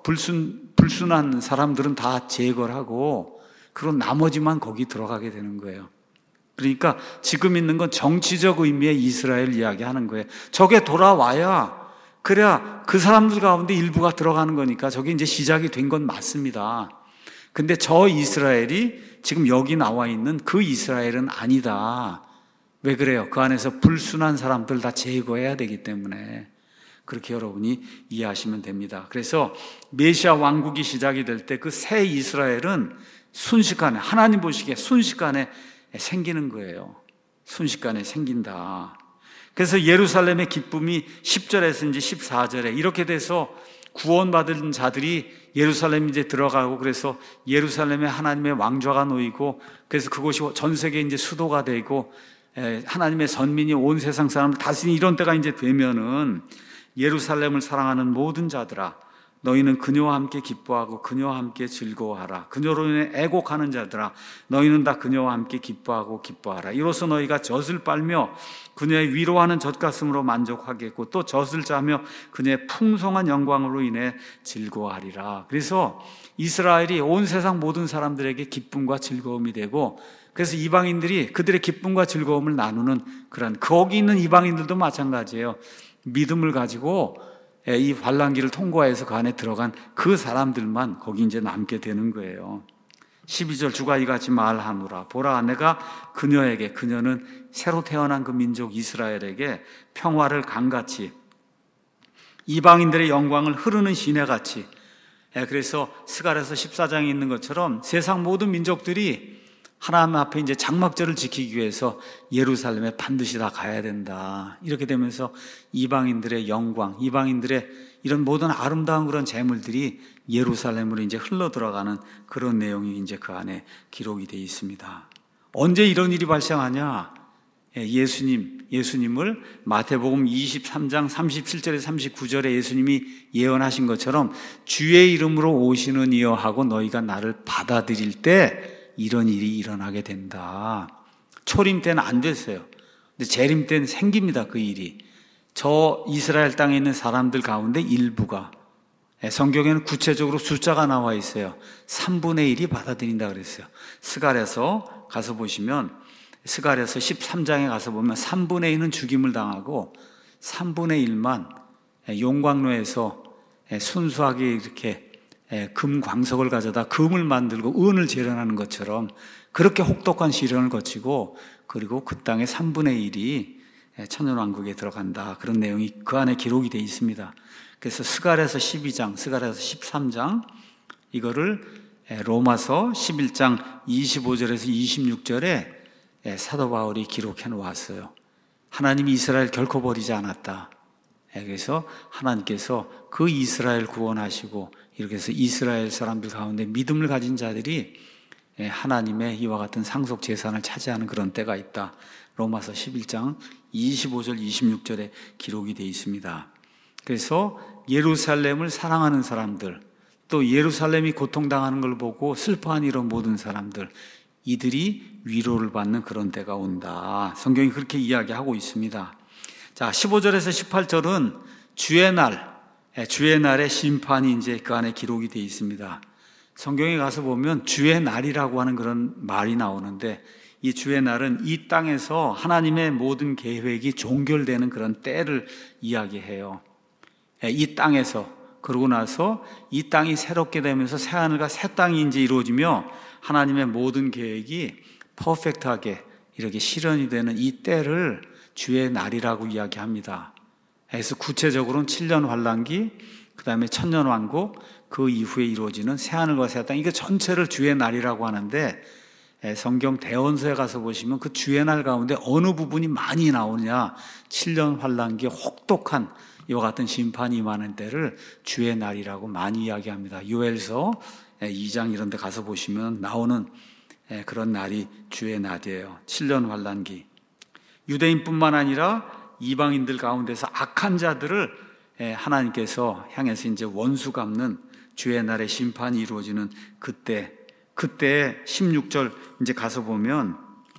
불순한 사람들은 다 제거를 하고 그런 나머지만 거기 들어가게 되는 거예요. 그러니까 지금 있는 건 정치적 의미의 이스라엘 이야기하는 거예요. 저게 돌아와야 그래야 그 사람들 가운데 일부가 들어가는 거니까 저게 이제 시작이 된 건 맞습니다. 근데 저 이스라엘이 지금 여기 나와 있는 그 이스라엘은 아니다. 왜 그래요? 그 안에서 불순한 사람들 다 제거해야 되기 때문에 그렇게 여러분이 이해하시면 됩니다. 그래서 메시아 왕국이 시작이 될 때 그 새 이스라엘은 순식간에 하나님 보시기에 순식간에 생기는 거예요. 순식간에 생긴다. 그래서 예루살렘의 기쁨이 10절에서 이제 14절에 이렇게 돼서 구원받은 자들이 예루살렘 이제 들어가고 그래서 예루살렘에 하나님의 왕좌가 놓이고 그래서 그곳이 전 세계 이제 수도가 되고 하나님의 선민이 온 세상 사람을 다스리는 이런 때가 이제 되면은 예루살렘을 사랑하는 모든 자들아 너희는 그녀와 함께 기뻐하고 그녀와 함께 즐거워하라. 그녀로 인해 애곡하는 자들아 너희는 다 그녀와 함께 기뻐하고 기뻐하라. 이로써 너희가 젖을 빨며 그녀의 위로하는 젖가슴으로 만족하겠고 또 젖을 짜며 그녀의 풍성한 영광으로 인해 즐거워하리라. 그래서 이스라엘이 온 세상 모든 사람들에게 기쁨과 즐거움이 되고 그래서 이방인들이 그들의 기쁨과 즐거움을 나누는 그런 거기 있는 이방인들도 마찬가지예요. 믿음을 가지고 이 환란기를 통과해서 그 안에 들어간 그 사람들만 거기 이제 남게 되는 거예요. 12절 주가 이같이 말하노라. 보라 내가 그녀에게 그녀는 새로 태어난 그 민족 이스라엘에게 평화를 강같이 이방인들의 영광을 흐르는 시내같이 그래서 스가랴서 14장에 있는 것처럼 세상 모든 민족들이 하나님 앞에 이제 장막절을 지키기 위해서 예루살렘에 반드시 다 가야 된다. 이렇게 되면서 이방인들의 영광, 이방인들의 이런 모든 아름다운 그런 재물들이 예루살렘으로 이제 흘러 들어가는 그런 내용이 이제 그 안에 기록이 되어 있습니다. 언제 이런 일이 발생하냐? 예수님을 마태복음 23장 37절에 39절에 예수님이 예언하신 것처럼 주의 이름으로 오시는 이여 하고 너희가 나를 받아들일 때 이런 일이 일어나게 된다. 초림 때는 안 됐어요. 근데 재림 때는 생깁니다. 그 일이. 저 이스라엘 땅에 있는 사람들 가운데 일부가, 성경에는 구체적으로 숫자가 나와 있어요. 3분의 1이 받아들인다 그랬어요. 스갈에서 가서 보시면, 스갈에서 13장에 가서 보면 3분의 1은 죽임을 당하고 3분의 1만 용광로에서 순수하게 이렇게 금 광석을 가져다 금을 만들고 은을 재련하는 것처럼 그렇게 혹독한 시련을 거치고, 그리고 그 땅의 3분의 1이 천년왕국에 들어간다. 그런 내용이 그 안에 기록이 되어 있습니다. 그래서 스갈에서 12장, 스갈에서 13장, 이거를 로마서 11장 25절에서 26절에 사도 바울이 기록해 놓았어요. 하나님이 이스라엘 결코 버리지 않았다. 그래서 하나님께서 그 이스라엘 구원하시고, 이렇게 해서 이스라엘 사람들 가운데 믿음을 가진 자들이 하나님의 이와 같은 상속 재산을 차지하는 그런 때가 있다. 로마서 11장 25절 26절에 기록이 되어 있습니다. 그래서 예루살렘을 사랑하는 사람들, 또 예루살렘이 고통당하는 걸 보고 슬퍼하는 이런 모든 사람들, 이들이 위로를 받는 그런 때가 온다. 성경이 그렇게 이야기하고 있습니다. 자, 15절에서 18절은 주의 날의 심판이 이제 그 안에 기록이 되어 있습니다. 성경에 가서 보면 주의 날이라고 하는 그런 말이 나오는데, 이 주의 날은 이 땅에서 하나님의 모든 계획이 종결되는 그런 때를 이야기해요. 이 땅에서, 그러고 나서 이 땅이 새롭게 되면서 새하늘과 새 땅이 이제 이루어지며 하나님의 모든 계획이 퍼펙트하게 이렇게 실현이 되는 이 때를 주의 날이라고 이야기합니다. 그래서 구체적으로는 7년 환란기, 그 다음에 천년왕국, 그 이후에 이루어지는 새하늘과 새 땅, 이거 전체를 주의 날이라고 하는데, 성경 대언서에 가서 보시면 그 주의 날 가운데 어느 부분이 많이 나오느냐, 7년 환란기 혹독한 이와 같은 심판이 임하는 때를 주의 날이라고 많이 이야기합니다. 요엘서 2장 이런 데 가서 보시면 나오는 그런 날이 주의 날이에요. 7년 환란기. 유대인뿐만 아니라 이방인들 가운데서 악한 자들을 하나님께서 향해서 이제 원수 갚는 주의 날의 심판이 이루어지는 그때 16절 이제 가서 보면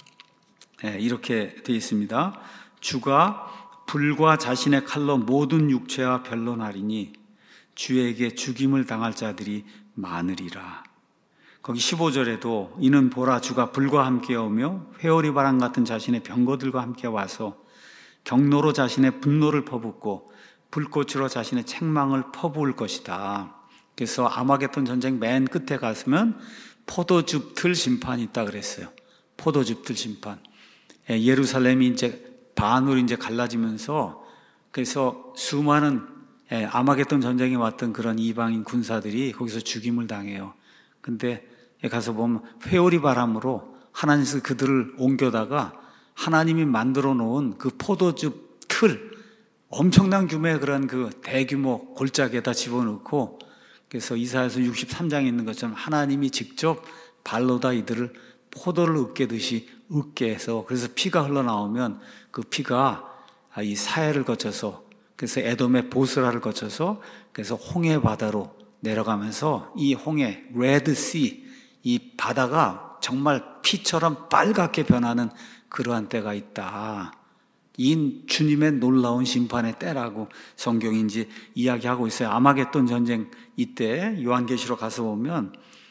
이렇게 되어 있습니다. 주가 불과 자신의 칼로 모든 육체와 변론하리니 주에게 죽임을 당할 자들이 많으리라. 거기 15절에도 이는 보라 주가 불과 함께 오며 회오리 바람 같은 자신의 병거들과 함께 와서 경로로 자신의 분노를 퍼붓고 불꽃으로 자신의 책망을 퍼부을 것이다. 그래서 아마겟돈 전쟁 맨 끝에 갔으면 포도즙 틀 심판이 있다 그랬어요. 포도즙 틀 심판. 예루살렘이 이제 반으로 이제 갈라지면서, 그래서 수많은 아마겟돈 전쟁에 왔던 그런 이방인 군사들이 거기서 죽임을 당해요. 근데 가서 보면 회오리 바람으로 하나님께서 그들을 옮겨다가 하나님이 만들어 놓은 그 포도즙 틀, 엄청난 규모의 그런 그 대규모 골짜기에다 집어넣고, 그래서 이사야서 63장에 있는 것처럼 하나님이 직접 발로다 이들을 포도를 으깨듯이 으깨 해서, 그래서 피가 흘러나오면 그 피가 이 사해를 거쳐서, 그래서 에돔의 보스라를 거쳐서, 그래서 홍해 바다로 내려가면서 이 홍해, 레드씨, 이 바다가 정말 피처럼 빨갛게 변하는 그러한 때가 있다. 이 주님의 놀라운 심판의 때라고 성경이 이제 이야기하고 있어요. 아마겟돈 전쟁 이때 요한계시록 가서 보면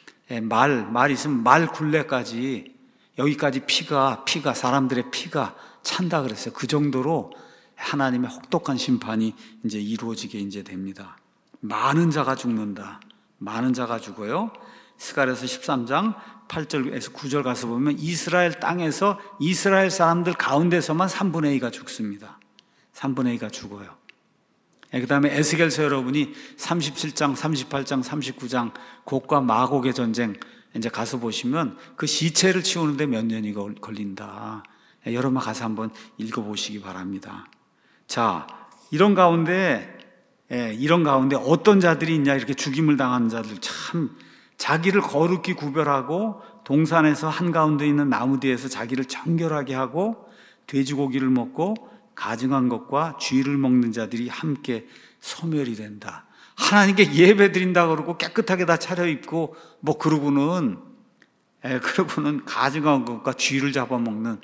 말 있으면 말 굴레까지, 여기까지 피가 사람들의 피가 찬다 그랬어요. 그 정도로 하나님의 혹독한 심판이 이제 이루어지게 이제 됩니다. 많은 자가 죽는다. 많은 자가 죽어요. 스갈에서 13장 8절에서 9절 가서 보면 이스라엘 땅에서 이스라엘 사람들 가운데서만 3분의 2가 죽습니다. 3분의 2가 죽어요. 그 다음에 에스겔서 여러분이 37장, 38장, 39장 곡과 마곡의 전쟁 이제 가서 보시면 그 시체를 치우는데 몇 년이 걸린다. 여러분 가서 한번 읽어보시기 바랍니다. 자, 이런 가운데 어떤 자들이 있냐, 이렇게 죽임을 당하는 자들, 참 자기를 거룩히 구별하고 동산에서 한가운데 있는 나무 뒤에서 자기를 정결하게 하고 돼지고기를 먹고 가증한 것과 쥐를 먹는 자들이 함께 소멸이 된다. 하나님께 예배 드린다 그러고 깨끗하게 다 차려입고 그러고는 가증한 것과 쥐를 잡아먹는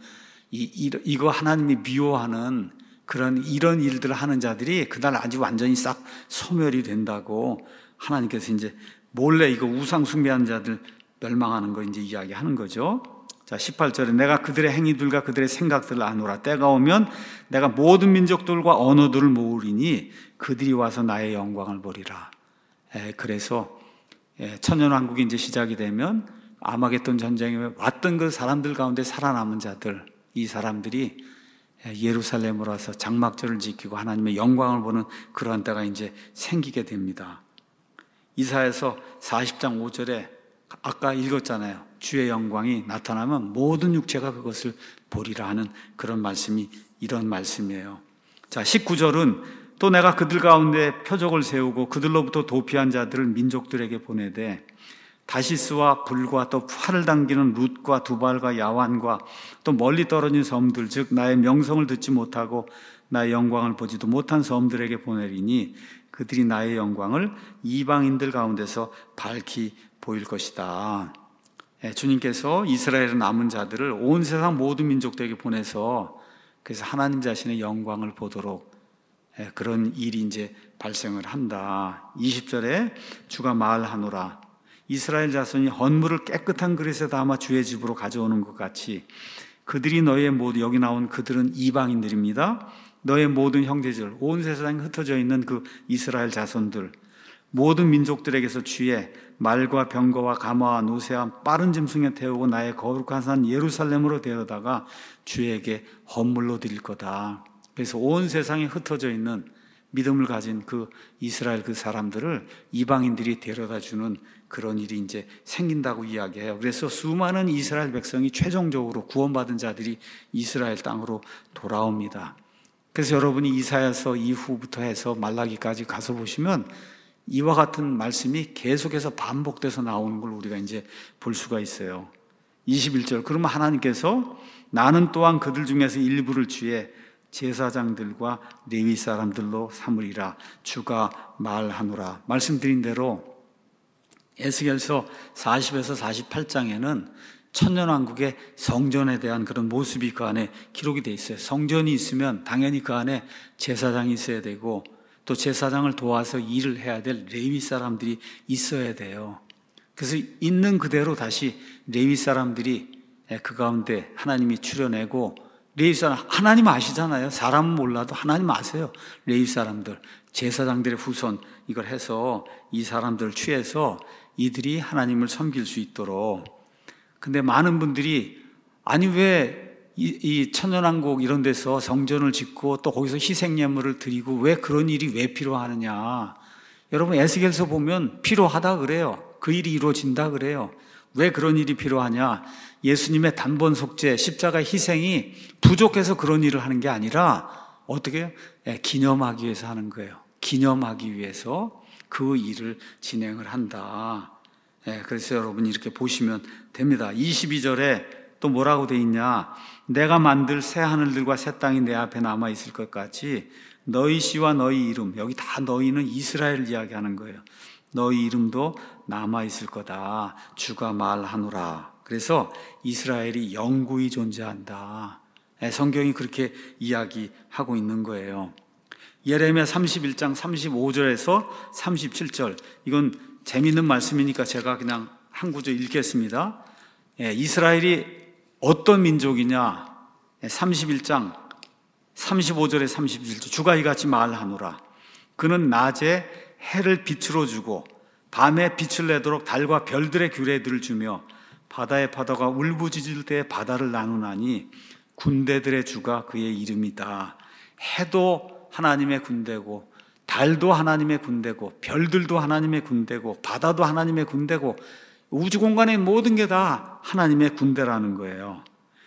이거 하나님이 미워하는 이런 일들을 하는 자들이 그날 아주 완전히 싹 소멸이 된다고 하나님께서 이제 몰래 이거 우상 숭배하는 자들 멸망하는 거 이제 이야기하는 거죠. 자, 18절에 내가 그들의 행위들과 그들의 생각들을 아노라. 때가 오면 내가 모든 민족들과 언어들을 모으리니 그들이 와서 나의 영광을 보리라. 그래서 천년왕국이 이제 시작이 되면 아마겟돈 전쟁에 왔던 그 사람들 가운데 살아남은 자들, 이 사람들이 예루살렘으로 와서 장막절을 지키고 하나님의 영광을 보는 그러한 때가 이제 생기게 됩니다. 이사야서 40장 5절에 아까 읽었잖아요. 주의 영광이 나타나면 모든 육체가 그것을 보리라 하는 그런 말씀이 이런 말씀이에요. 자, 19절은 또 내가 그들 가운데 표적을 세우고 그들로부터 도피한 자들을 민족들에게 보내되 다시스와 불과 또 활을 당기는 룻과 두발과 야완과 또 멀리 떨어진 섬들 즉 나의 명성을 듣지 못하고 나의 영광을 보지도 못한 섬들에게 보내리니 그들이 나의 영광을 이방인들 가운데서 밝히 보일 것이다. 주님께서 이스라엘의 남은 자들을 온 세상 모든 민족들에게 보내서 그래서 하나님 자신의 영광을 보도록 그런 일이 이제 발생을 한다. 20절에 주가 말하노라. 이스라엘 자손이 헌물을 깨끗한 그릇에 담아 주의 집으로 가져오는 것 같이 그들이 너의 모두 여기 나온 그들은 이방인들입니다. 너의 모든 형제들 온 세상에 흩어져 있는 그 이스라엘 자손들 모든 민족들에게서 주의 말과 병거와 가마와 노새와 빠른 짐승에 태우고 나의 거룩한 산 예루살렘으로 데려다가 주에게 헌물로 드릴 거다. 그래서 온 세상에 흩어져 있는 믿음을 가진 그 이스라엘 그 사람들을 이방인들이 데려다 주는 그런 일이 이제 생긴다고 이야기해요. 그래서 수많은 이스라엘 백성이 최종적으로 구원받은 자들이 이스라엘 땅으로 돌아옵니다. 그래서 여러분이 이사야서 이후부터 해서 말라기까지 가서 보시면 이와 같은 말씀이 계속해서 반복돼서 나오는 걸 우리가 이제 볼 수가 있어요. 21절 그러면 하나님께서 나는 또한 그들 중에서 일부를 주의 제사장들과 레위 사람들로 삼으리라 주가 말하노라. 말씀드린 대로 에스겔서 40에서 48장에는 천년왕국의 성전에 대한 그런 모습이 그 안에 기록이 되어 있어요. 성전이 있으면 당연히 그 안에 제사장이 있어야 되고 또 제사장을 도와서 일을 해야 될 레위 사람들이 있어야 돼요. 그래서 있는 그대로 다시 레위 사람들이 그 가운데 하나님이 추려내고 레위 사람 하나님 아시잖아요. 사람은 몰라도 하나님 아세요. 레위 사람들 제사장들의 후손 이걸 해서 이 사람들을 취해서 이들이 하나님을 섬길 수 있도록. 근데 많은 분들이 아니 왜 이 천년왕국 이런 데서 성전을 짓고 또 거기서 희생예물을 드리고 왜 그런 일이 왜 필요하느냐. 여러분 에스겔서 보면 필요하다 그래요. 그 일이 이루어진다 그래요. 왜 그런 일이 필요하냐. 예수님의 단번 속죄 십자가 희생이 부족해서 그런 일을 하는 게 아니라 어떻게 기념하기 위해서 하는 거예요. 기념하기 위해서 그 일을 진행을 한다. 그래서 여러분 이렇게 보시면 됩니다. 22절에 또 뭐라고 돼 있냐. 내가 만들 새 하늘들과 새 땅이 내 앞에 남아있을 것 같이 너희 씨와 너희 이름, 여기 다 너희는 이스라엘을 이야기하는 거예요. 너희 이름도 남아있을 거다. 주가 말하노라. 그래서 이스라엘이 영구히 존재한다. 성경이 그렇게 이야기하고 있는 거예요. 예레미야 31장 35절에서 37절. 이건 재미있는 말씀이니까 제가 그냥 한 구절 읽겠습니다. 이스라엘이 어떤 민족이냐? 31장 35절에 37절. 주가 이같이 말하노라. 그는 낮에 해를 빛으로 주고 밤에 빛을 내도록 달과 별들의 규례들을 주며 바다의 파도가 울부짖을 때 바다를 나누나니 군대들의 주가 그의 이름이다. 해도 하나님의 군대고 달도 하나님의 군대고 별들도 하나님의 군대고 바다도 하나님의 군대고 우주 공간의 모든 게 다 하나님의 군대라는 거예요.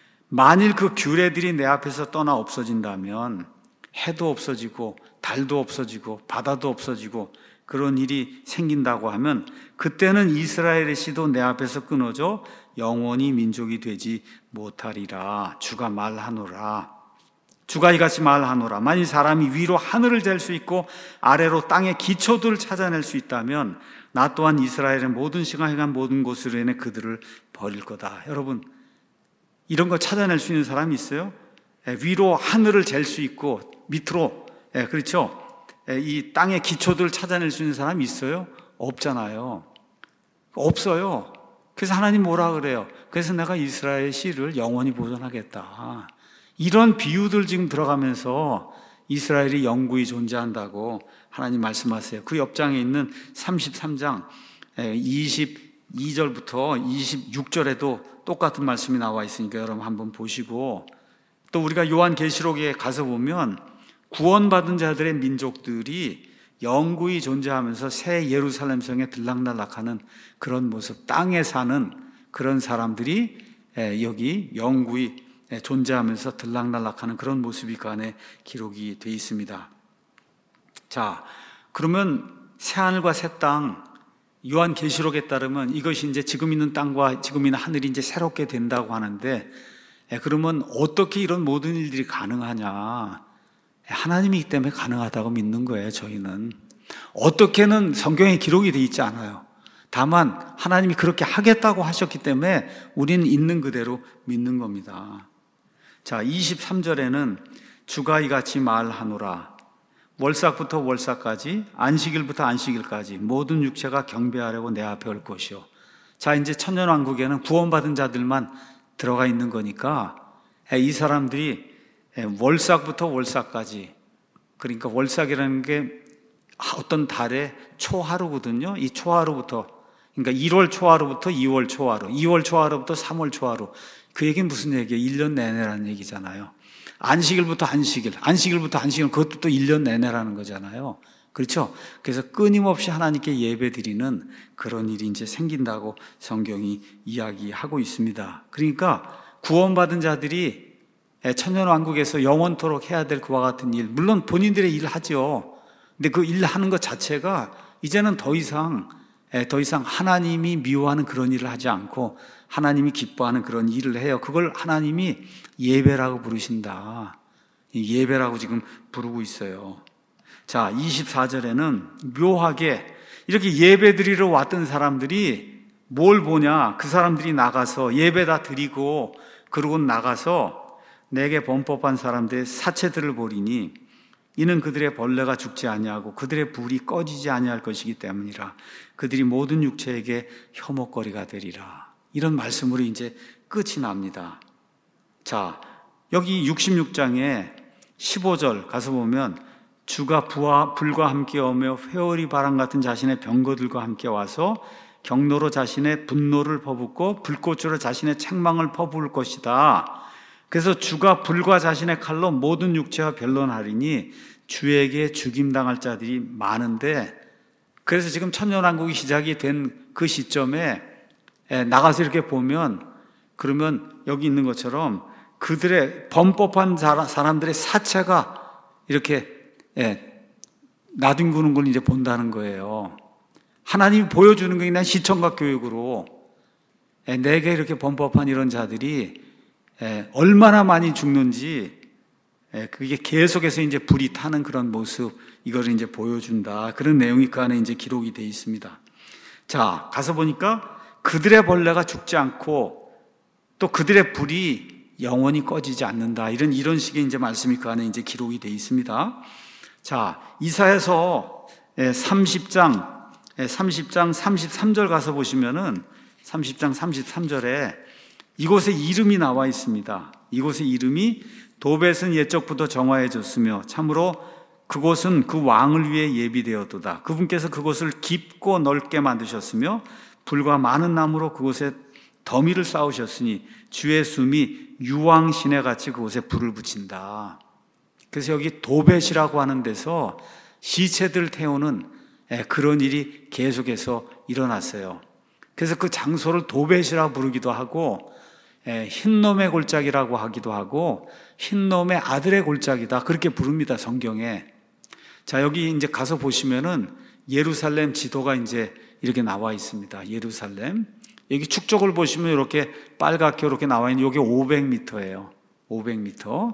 만일 그 규례들이 내 앞에서 떠나 없어진다면 해도 없어지고 달도 없어지고 바다도 없어지고 그런 일이 생긴다고 하면 그때는 이스라엘의 씨도 내 앞에서 끊어져 영원히 민족이 되지 못하리라. 주가 말하노라. 주가 이같이 말하노라. 만일 사람이 위로 하늘을 잴 수 있고 아래로 땅의 기초들을 찾아낼 수 있다면 나 또한 이스라엘의 모든 시간 행한 모든 곳으로 인해 그들을 버릴 거다. 여러분, 이런 거 찾아낼 수 있는 사람이 있어요? 위로 하늘을 잴 수 있고 밑으로, 그렇죠? 이 땅의 기초들을 찾아낼 수 있는 사람이 있어요? 없잖아요. 없어요. 그래서 하나님 뭐라 그래요? 그래서 내가 이스라엘 씨를 영원히 보존하겠다. 이런 비유들 지금 들어가면서 이스라엘이 영구히 존재한다고 하나님 말씀하세요. 그 옆장에 있는 33장 22절부터 26절에도 똑같은 말씀이 나와 있으니까 여러분 한번 보시고, 또 우리가 요한계시록에 가서 보면 구원받은 자들의 민족들이 영구히 존재하면서 새 예루살렘 성에 들락날락하는 그런 모습, 땅에 사는 그런 사람들이 여기 영구히 존재하면서 들락날락하는 그런 모습이 그 안에 기록이 되어 있습니다. 자, 그러면 새하늘과 새 땅, 요한계시록에 따르면 이것이 이제 지금 있는 땅과 지금 있는 하늘이 이제 새롭게 된다고 하는데, 그러면 어떻게 이런 모든 일들이 가능하냐? 하나님이기 때문에 가능하다고 믿는 거예요, 저희는. 어떻게는 성경에 기록이 되어 있지 않아요. 다만 하나님이 그렇게 하겠다고 하셨기 때문에 우리는 있는 그대로 믿는 겁니다. 자, 23절에는 주가 이같이 말하노라. 월삭부터 월삭까지, 안식일부터 안식일까지 모든 육체가 경배하려고 내 앞에 올 것이요. 자, 이제 천년왕국에는 구원받은 자들만 들어가 있는 거니까 이 사람들이 월삭부터 월삭까지, 그러니까 월삭이라는 게 어떤 달의 초하루거든요. 이 초하루부터, 그러니까 1월 초하루부터 2월 초하루, 2월 초하루부터 3월 초하루. 그 얘기는 무슨 얘기예요? 1년 내내라는 얘기잖아요. 안식일부터 안식일, 안식일부터 안식일, 그것도 또 1년 내내라는 거잖아요. 그렇죠? 그래서 끊임없이 하나님께 예배 드리는 그런 일이 이제 생긴다고 성경이 이야기하고 있습니다. 그러니까 구원받은 자들이 천년왕국에서 영원토록 해야 될 그와 같은 일, 물론 본인들의 일을 하죠. 근데 그 일 하는 것 자체가 이제는 더 이상 하나님이 미워하는 그런 일을 하지 않고 하나님이 기뻐하는 그런 일을 해요. 그걸 하나님이 예배라고 부르신다. 예배라고 지금 부르고 있어요. 자, 24절에는 묘하게 이렇게 예배 드리러 왔던 사람들이 뭘 보냐? 그 사람들이 나가서 예배다 드리고 그러고 나가서 내게 범법한 사람들의 사체들을 보리니 이는 그들의 벌레가 죽지 아니하고 그들의 불이 꺼지지 아니할 것이기 때문이라. 그들이 모든 육체에게 혐오거리가 되리라. 이런 말씀으로 이제 끝이 납니다. 자, 여기 66장에 15절 가서 보면 주가 불과 함께 오며 회오리 바람 같은 자신의 병거들과 함께 와서 경로로 자신의 분노를 퍼붓고 불꽃으로 자신의 책망을 퍼부을 것이다. 그래서 주가 불과 자신의 칼로 모든 육체와 변론하리니 주에게 죽임당할 자들이 많은데, 그래서 지금 천년왕국이 시작이 된 그 시점에 나가서 이렇게 보면, 그러면 여기 있는 것처럼 그들의 범법한 사람들의 사체가 이렇게 나뒹구는 걸 이제 본다는 거예요. 하나님이 보여주는 게 그냥 시청각 교육으로 내게 이렇게 범법한 이런 자들이 얼마나 많이 죽는지, 그게 계속해서 이제 불이 타는 그런 모습, 이걸 이제 보여준다. 그런 내용이 그 안에 이제 기록이 되어 있습니다. 자, 가서 보니까 그들의 벌레가 죽지 않고 또 그들의 불이 영원히 꺼지지 않는다. 이런 식의 이제 말씀이 그 안에 이제 기록이 되어 있습니다. 자, 이사야서 30장 33절 가서 보시면은 30장 33절에 이곳에 이름이 나와 있습니다. 이곳의 이름이 도벳은 옛적부터 정화해졌으며 참으로 그곳은 그 왕을 위해 예비되었도다. 그분께서 그곳을 깊고 넓게 만드셨으며 불과 많은 나무로 그곳에 더미를 쌓으셨으니 주의 숨이 유황 시내같이 그곳에 불을 붙인다. 그래서 여기 도벳이라고 하는 데서 시체들 태우는 그런 일이 계속해서 일어났어요. 그래서 그 장소를 도벳이라고 부르기도 하고 흰놈의 골짜기라고 하기도 하고 흰놈의 아들의 골짜기다, 그렇게 부릅니다, 성경에. 자, 여기 이제 가서 보시면은 예루살렘 지도가 이제 이렇게 나와 있습니다. 예루살렘. 여기 축적을 보시면 이렇게 빨갛게 이렇게 나와 있는, 이게 500m예요. 500m.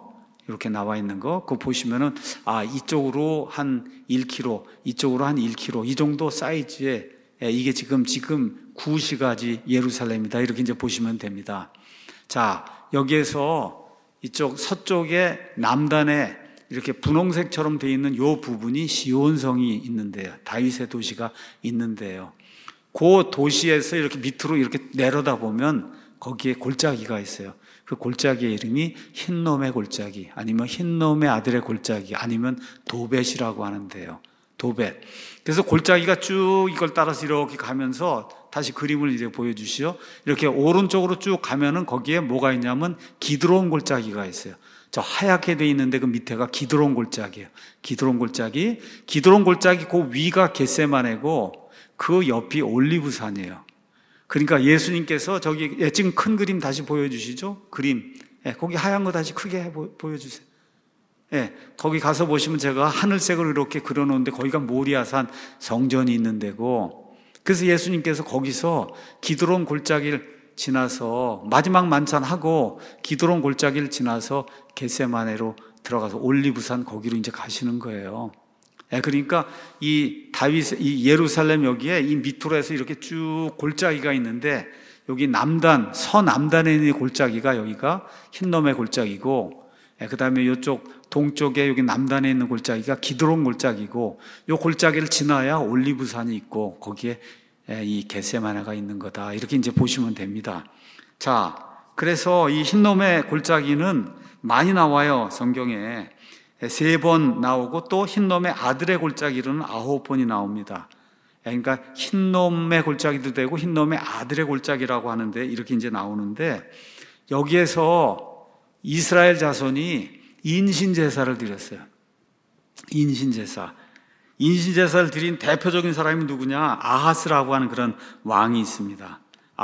이렇게 나와 있는 거, 그거 보시면은, 이쪽으로 한 1km, 이쪽으로 한 1km, 이 정도 사이즈의, 이게 지금 구시가지 예루살렘이다. 이렇게 이제 보시면 됩니다. 자, 여기에서 이쪽 서쪽에 남단에 이렇게 분홍색처럼 되어 있는 요 부분이 시온성이 있는데요. 다윗의 도시가 있는데요. 그 도시에서 이렇게 밑으로 이렇게 내려다보면 거기에 골짜기가 있어요. 그 골짜기의 이름이 흰놈의 골짜기, 아니면 흰놈의 아들의 골짜기, 아니면 도벳이라고 하는데요. 도벳. 그래서 골짜기가 쭉 이걸 따라서 이렇게 가면서, 다시 그림을 이제 보여주시죠. 이렇게 오른쪽으로 쭉 가면은 거기에 뭐가 있냐면 기드론 골짜기가 있어요. 저 하얗게 돼 있는데 그 밑에가 기드론 골짜기예요. 기드론 골짜기 그 위가 겟세마네고 그 옆이 올리브산이에요. 그러니까 예수님께서 저기, 지금 큰 그림 다시 보여주시죠? 그림. 거기 하얀 거 다시 크게 보여주세요. 거기 가서 보시면 제가 하늘색으로 이렇게 그려놓은데 거기가 모리아산 성전이 있는 데고, 그래서 예수님께서 거기서 기드론 골짜기를 지나서 마지막 만찬하고 기드론 골짜기를 지나서 겟세마네로 들어가서 올리브산 거기로 이제 가시는 거예요. 그러니까 이 예루살렘 여기에 이 밑으로 해서 이렇게 쭉 골짜기가 있는데, 여기 서남단에 있는 골짜기가 여기가 흰놈의 골짜기고, 그 다음에 이쪽 동쪽에 여기 남단에 있는 골짜기가 기드론 골짜기고, 이 골짜기를 지나야 올리브산이 있고 거기에 이 겟세마네가 있는 거다. 이렇게 이제 보시면 됩니다. 자, 그래서 이 흰놈의 골짜기는 많이 나와요, 성경에. 3번 나오고, 또 흰놈의 아들의 골짜기로는 9번이 나옵니다. 그러니까 흰놈의 골짜기도 되고 흰놈의 아들의 골짜기라고 하는데, 이렇게 이제 나오는데, 여기에서 이스라엘 자손이 인신제사를 드렸어요. 인신제사를 드린 대표적인 사람이 누구냐? 아하스라고 하는 그런 왕이 있습니다.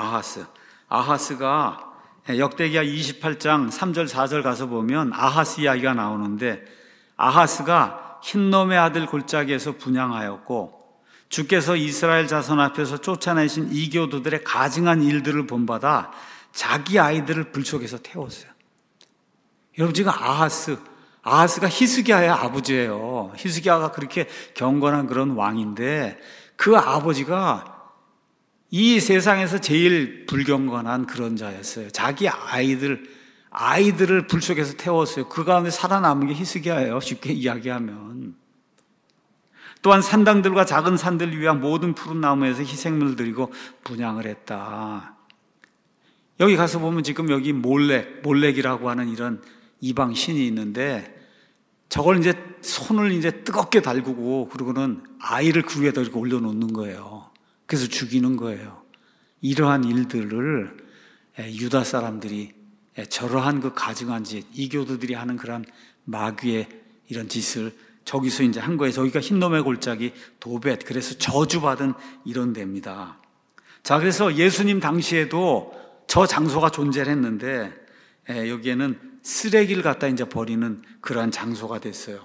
아하스가 역대기하 28장 3절 4절 가서 보면 아하스 이야기가 나오는데, 아하스가 흰놈의 아들 골짜기에서 분향하였고, 주께서 이스라엘 자손 앞에서 쫓아내신 이교도들의 가증한 일들을 본받아 자기 아이들을 불 속에서 태웠어요. 여러분, 지금 아하스가 히스기야의 아버지예요. 히스기야가 그렇게 경건한 그런 왕인데, 그 아버지가 이 세상에서 제일 불경건한 그런 자였어요. 자기 아이들을 불 속에서 태웠어요. 그 가운데 살아남은 게 히스기야예요, 쉽게 이야기하면. 또한 산당들과 작은 산들을 위한 모든 푸른 나무에서 희생물을 드리고 분향을 했다. 여기 가서 보면 지금 여기 몰렉이라고 하는 이런 이방 신이 있는데, 저걸 이제 손을 이제 뜨겁게 달구고, 그러고는 아이를 그 위에다 이렇게 올려놓는 거예요. 그래서 죽이는 거예요. 이러한 일들을 유다 사람들이, 저러한 그 가증한 짓, 이교도들이 하는 그런 마귀의 이런 짓을 저기서 이제 한 거예요. 저기가 흰놈의 골짜기 도벳, 그래서 저주받은 이런 데입니다. 자, 그래서 예수님 당시에도 저 장소가 존재를 했는데, 여기에는 쓰레기를 갖다 이제 버리는 그러한 장소가 됐어요.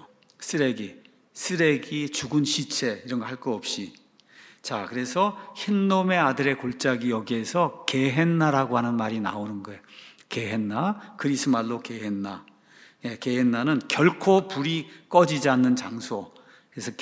쓰레기, 죽은 시체, 이런 거 할 거 없이. 자, 그래서 흰놈의 아들의 골짜기, 여기에서 게헨나라고 하는 말이 나오는 거예요. 게헨나, 그리스 말로 게헨나. 게헨나는 결코 불이 꺼지지 않는 장소. 그래서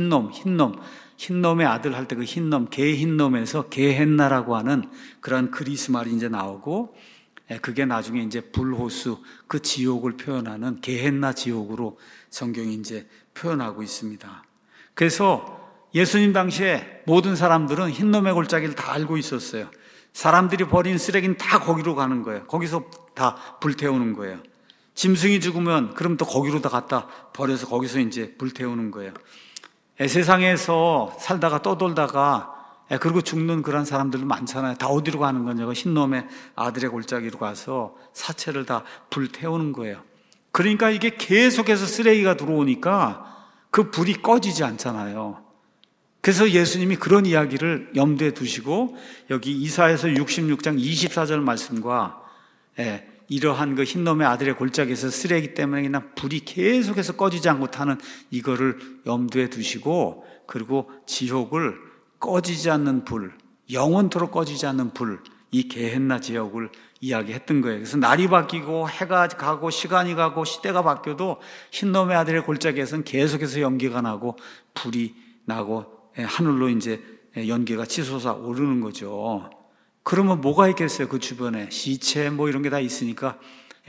흰놈의 아들 할 때 그 흰놈, 흰놈에서 게헨나라고 하는 그런 그리스 말이 이제 나오고, 그게 나중에 이제 불호수, 그 지옥을 표현하는 게헨나 지옥으로 성경이 이제 표현하고 있습니다. 그래서 예수님 당시에 모든 사람들은 흰놈의 골짜기를 다 알고 있었어요. 사람들이 버린 쓰레기는 다 거기로 가는 거예요. 거기서 다 불태우는 거예요. 짐승이 죽으면 그럼 또 거기로 다 갖다 버려서 거기서 이제 불태우는 거예요. 세상에서 살다가 떠돌다가 그리고 죽는 그런 사람들도 많잖아요. 다 어디로 가는 거냐고, 흰놈의 아들의 골짜기로 가서 사체를 다 불태우는 거예요. 그러니까 이게 계속해서 쓰레기가 들어오니까 그 불이 꺼지지 않잖아요. 그래서 예수님이 그런 이야기를 염두에 두시고, 여기 이사야서 66장 24절 말씀과 이러한 그 흰놈의 아들의 골짜기에서 쓰레기 때문에 그냥 불이 계속해서 꺼지지 않고 타는 이거를 염두에 두시고, 그리고 지옥을 꺼지지 않는 불, 영원토록 꺼지지 않는 불, 이 게헨나 지역을 이야기했던 거예요. 그래서 날이 바뀌고 해가 가고 시간이 가고 시대가 바뀌어도 흰놈의 아들의 골짜기에서는 계속해서 연기가 나고 불이 나고 하늘로 이제 연기가 치솟아 오르는 거죠. 그러면 뭐가 있겠어요? 그 주변에 시체 뭐 이런 게 다 있으니까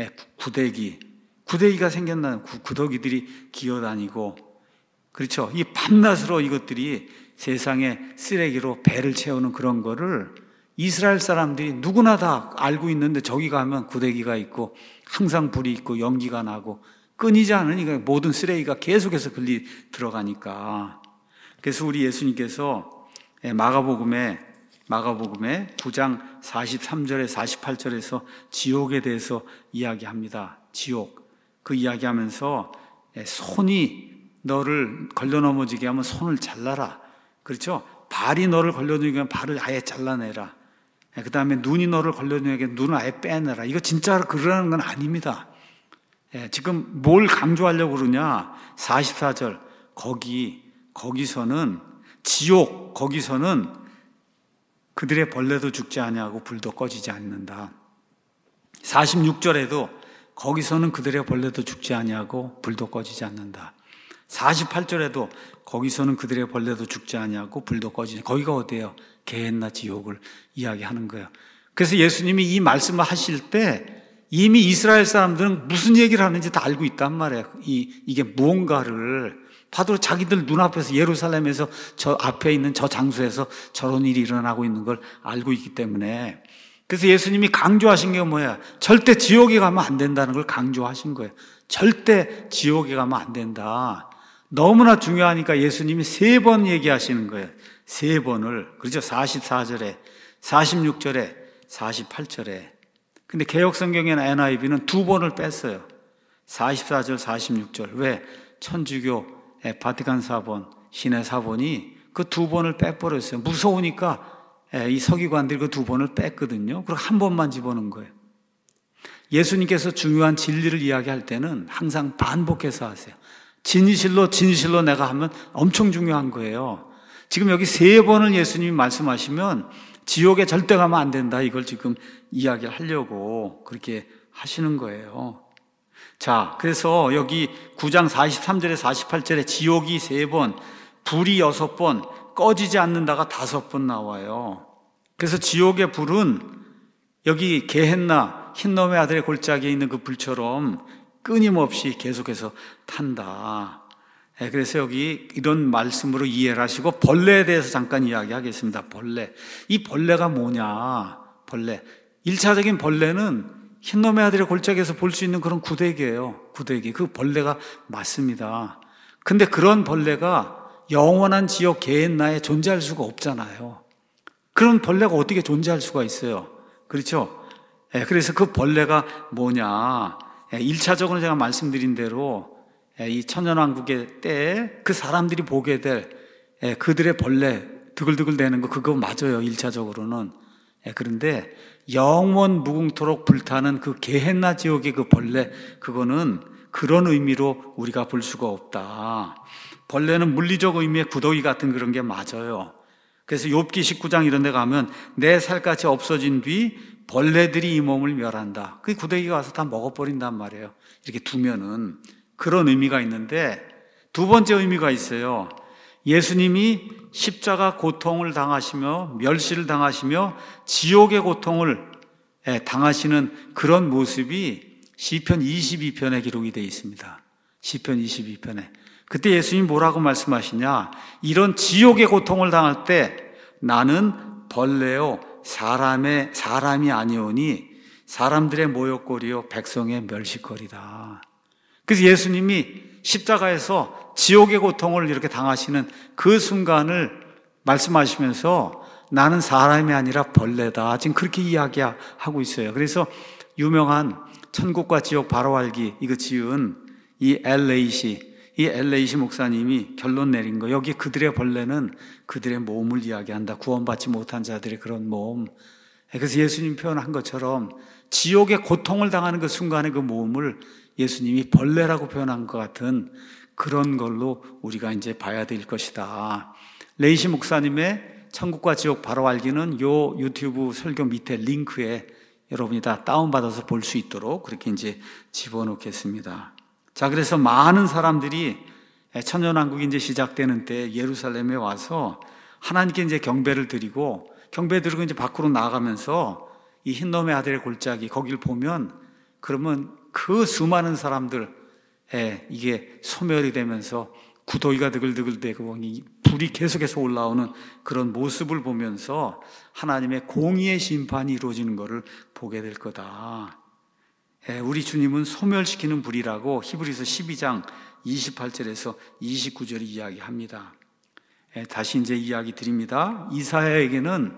구데기가 생겼나요? 구더기들이 기어다니고, 그렇죠? 이 밤낮으로 이것들이 세상의 쓰레기로 배를 채우는 그런 거를 이스라엘 사람들이 누구나 다 알고 있는데 저기 가면 구데기가 있고 항상 불이 있고 연기가 나고 끊이지 않으니까 모든 쓰레기가 계속해서 들어가니까. 그래서 우리 예수님께서 마가복음에 9장 43절에 48절에서 지옥에 대해서 이야기합니다. 지옥. 그 이야기하면서 손이 너를 걸려 넘어지게 하면 손을 잘라라. 그렇죠? 발이 너를 걸려 넘어지게 하면 발을 아예 잘라내라. 그 다음에 눈이 너를 걸려 넘어지게 하면 눈을 아예 빼내라. 이거 진짜 그러라는 건 아닙니다. 지금 뭘 강조하려고 그러냐? 44절. 거기서는 지옥, 거기서는 그들의 벌레도 죽지 아니하고 불도 꺼지지 않는다. 46절에도 거기서는 그들의 벌레도 죽지 아니하고 불도 꺼지지 않는다. 48절에도 거기서는 그들의 벌레도 죽지 아니하고 불도 꺼지지. 거기가 어디예요? 게헨나 지옥을 이야기하는 거예요. 그래서 예수님이 이 말씀을 하실 때 이미 이스라엘 사람들은 무슨 얘기를 하는지 다 알고 있단 말이에요. 이게 무언가를 봐도 자기들 눈앞에서 예루살렘에서 저 앞에 있는 저 장소에서 저런 일이 일어나고 있는 걸 알고 있기 때문에, 그래서 예수님이 강조하신 게 뭐야? 절대 지옥에 가면 안 된다는 걸 강조하신 거예요. 절대 지옥에 가면 안 된다. 너무나 중요하니까 예수님이 3번 얘기하시는 거예요. 3번을. 그렇죠? 44절에, 46절에, 48절에. 근데 개혁성경에는 NIV는 2번을 뺐어요. 44절, 46절. 왜? 천주교 바티칸 사본, 신의 사본이 그 2번을 빼버렸어요. 무서우니까 이 서기관들이 그 2번을 뺐거든요. 그리고 한 번만 집어넣은 거예요. 예수님께서 중요한 진리를 이야기할 때는 항상 반복해서 하세요. 진실로 내가 하면 엄청 중요한 거예요. 지금 여기 3번을 예수님이 말씀하시면 지옥에 절대 가면 안 된다. 이걸 지금 이야기를 하려고 그렇게 하시는 거예요. 자, 그래서 여기 9장 43절에 48절에 지옥이 3번, 불이 6번, 꺼지지 않는다가 5번 나와요. 그래서 지옥의 불은 여기 게헨나 흰놈의 아들의 골짜기에 있는 그 불처럼 끊임없이 계속해서 탄다. 그래서 여기 이런 말씀으로 이해를 하시고 벌레에 대해서 잠깐 이야기하겠습니다. 벌레. 이 벌레가 뭐냐? 벌레. 1차적인 벌레는 흰놈의 아들의 골짜기에서 볼 수 있는 그런 구데기예요. 구데기. 그 벌레가 맞습니다. 근데 그런 벌레가 영원한 지옥 게헨나에 존재할 수가 없잖아요. 그런 벌레가 어떻게 존재할 수가 있어요? 그렇죠? 그래서 그 벌레가 뭐냐? 1차적으로 제가 말씀드린 대로 이 천년왕국의 때에 그 사람들이 보게 될 그들의 벌레 드글드글 대는 거 그거 맞아요. 1차적으로는. 그런데 영원 무궁토록 불타는 그 게헨나 지옥의 그 벌레, 그거는 그런 의미로 우리가 볼 수가 없다. 벌레는 물리적 의미의 구더기 같은 그런 게 맞아요. 그래서 욥기 19장 이런 데 가면 내 살갗이 없어진 뒤 벌레들이 이 몸을 멸한다. 그 구더기가 와서 다 먹어버린단 말이에요. 이렇게 두면은 그런 의미가 있는데, 두 번째 의미가 있어요. 예수님이 십자가 고통을 당하시며 멸시를 당하시며 지옥의 고통을 당하시는 그런 모습이 시편 22편에 기록이 되어 있습니다. 시편 22편에. 그때 예수님이 뭐라고 말씀하시냐? 이런 지옥의 고통을 당할 때 나는 벌레요 사람이 아니오니 사람들의 모욕거리요 백성의 멸시거리다. 그래서 예수님이 십자가에서 지옥의 고통을 이렇게 당하시는 그 순간을 말씀하시면서 나는 사람이 아니라 벌레다. 지금 그렇게 이야기하고 있어요. 그래서 유명한 천국과 지옥 바로 알기 이거 지은 이 LAC 목사님이 결론 내린 거. 여기 그들의 벌레는 그들의 몸을 이야기한다. 구원받지 못한 자들의 그런 몸. 그래서 예수님 표현한 것처럼 지옥의 고통을 당하는 그 순간의 그 몸을 예수님이 벌레라고 표현한 것 같은 그런 걸로 우리가 이제 봐야 될 것이다. 레이시 목사님의 천국과 지옥 바로 알기는 요 유튜브 설교 밑에 링크에 여러분이 다 다운받아서 볼 수 있도록 그렇게 이제 집어넣겠습니다. 자, 그래서 많은 사람들이 천년왕국이 이제 시작되는 때 예루살렘에 와서 하나님께 이제 경배를 드리고 이제 밖으로 나가면서 이 흰놈의 아들의 골짜기 거기를 보면 그러면 그 수많은 사람들 이게 소멸이 되면서 구더기가 드글드글대고 불이 계속해서 올라오는 그런 모습을 보면서 하나님의 공의의 심판이 이루어지는 것을 보게 될 거다. 우리 주님은 소멸시키는 불이라고 히브리서 12장 28절에서 29절이 이야기합니다. 다시 이제 이야기 드립니다. 이사야에게는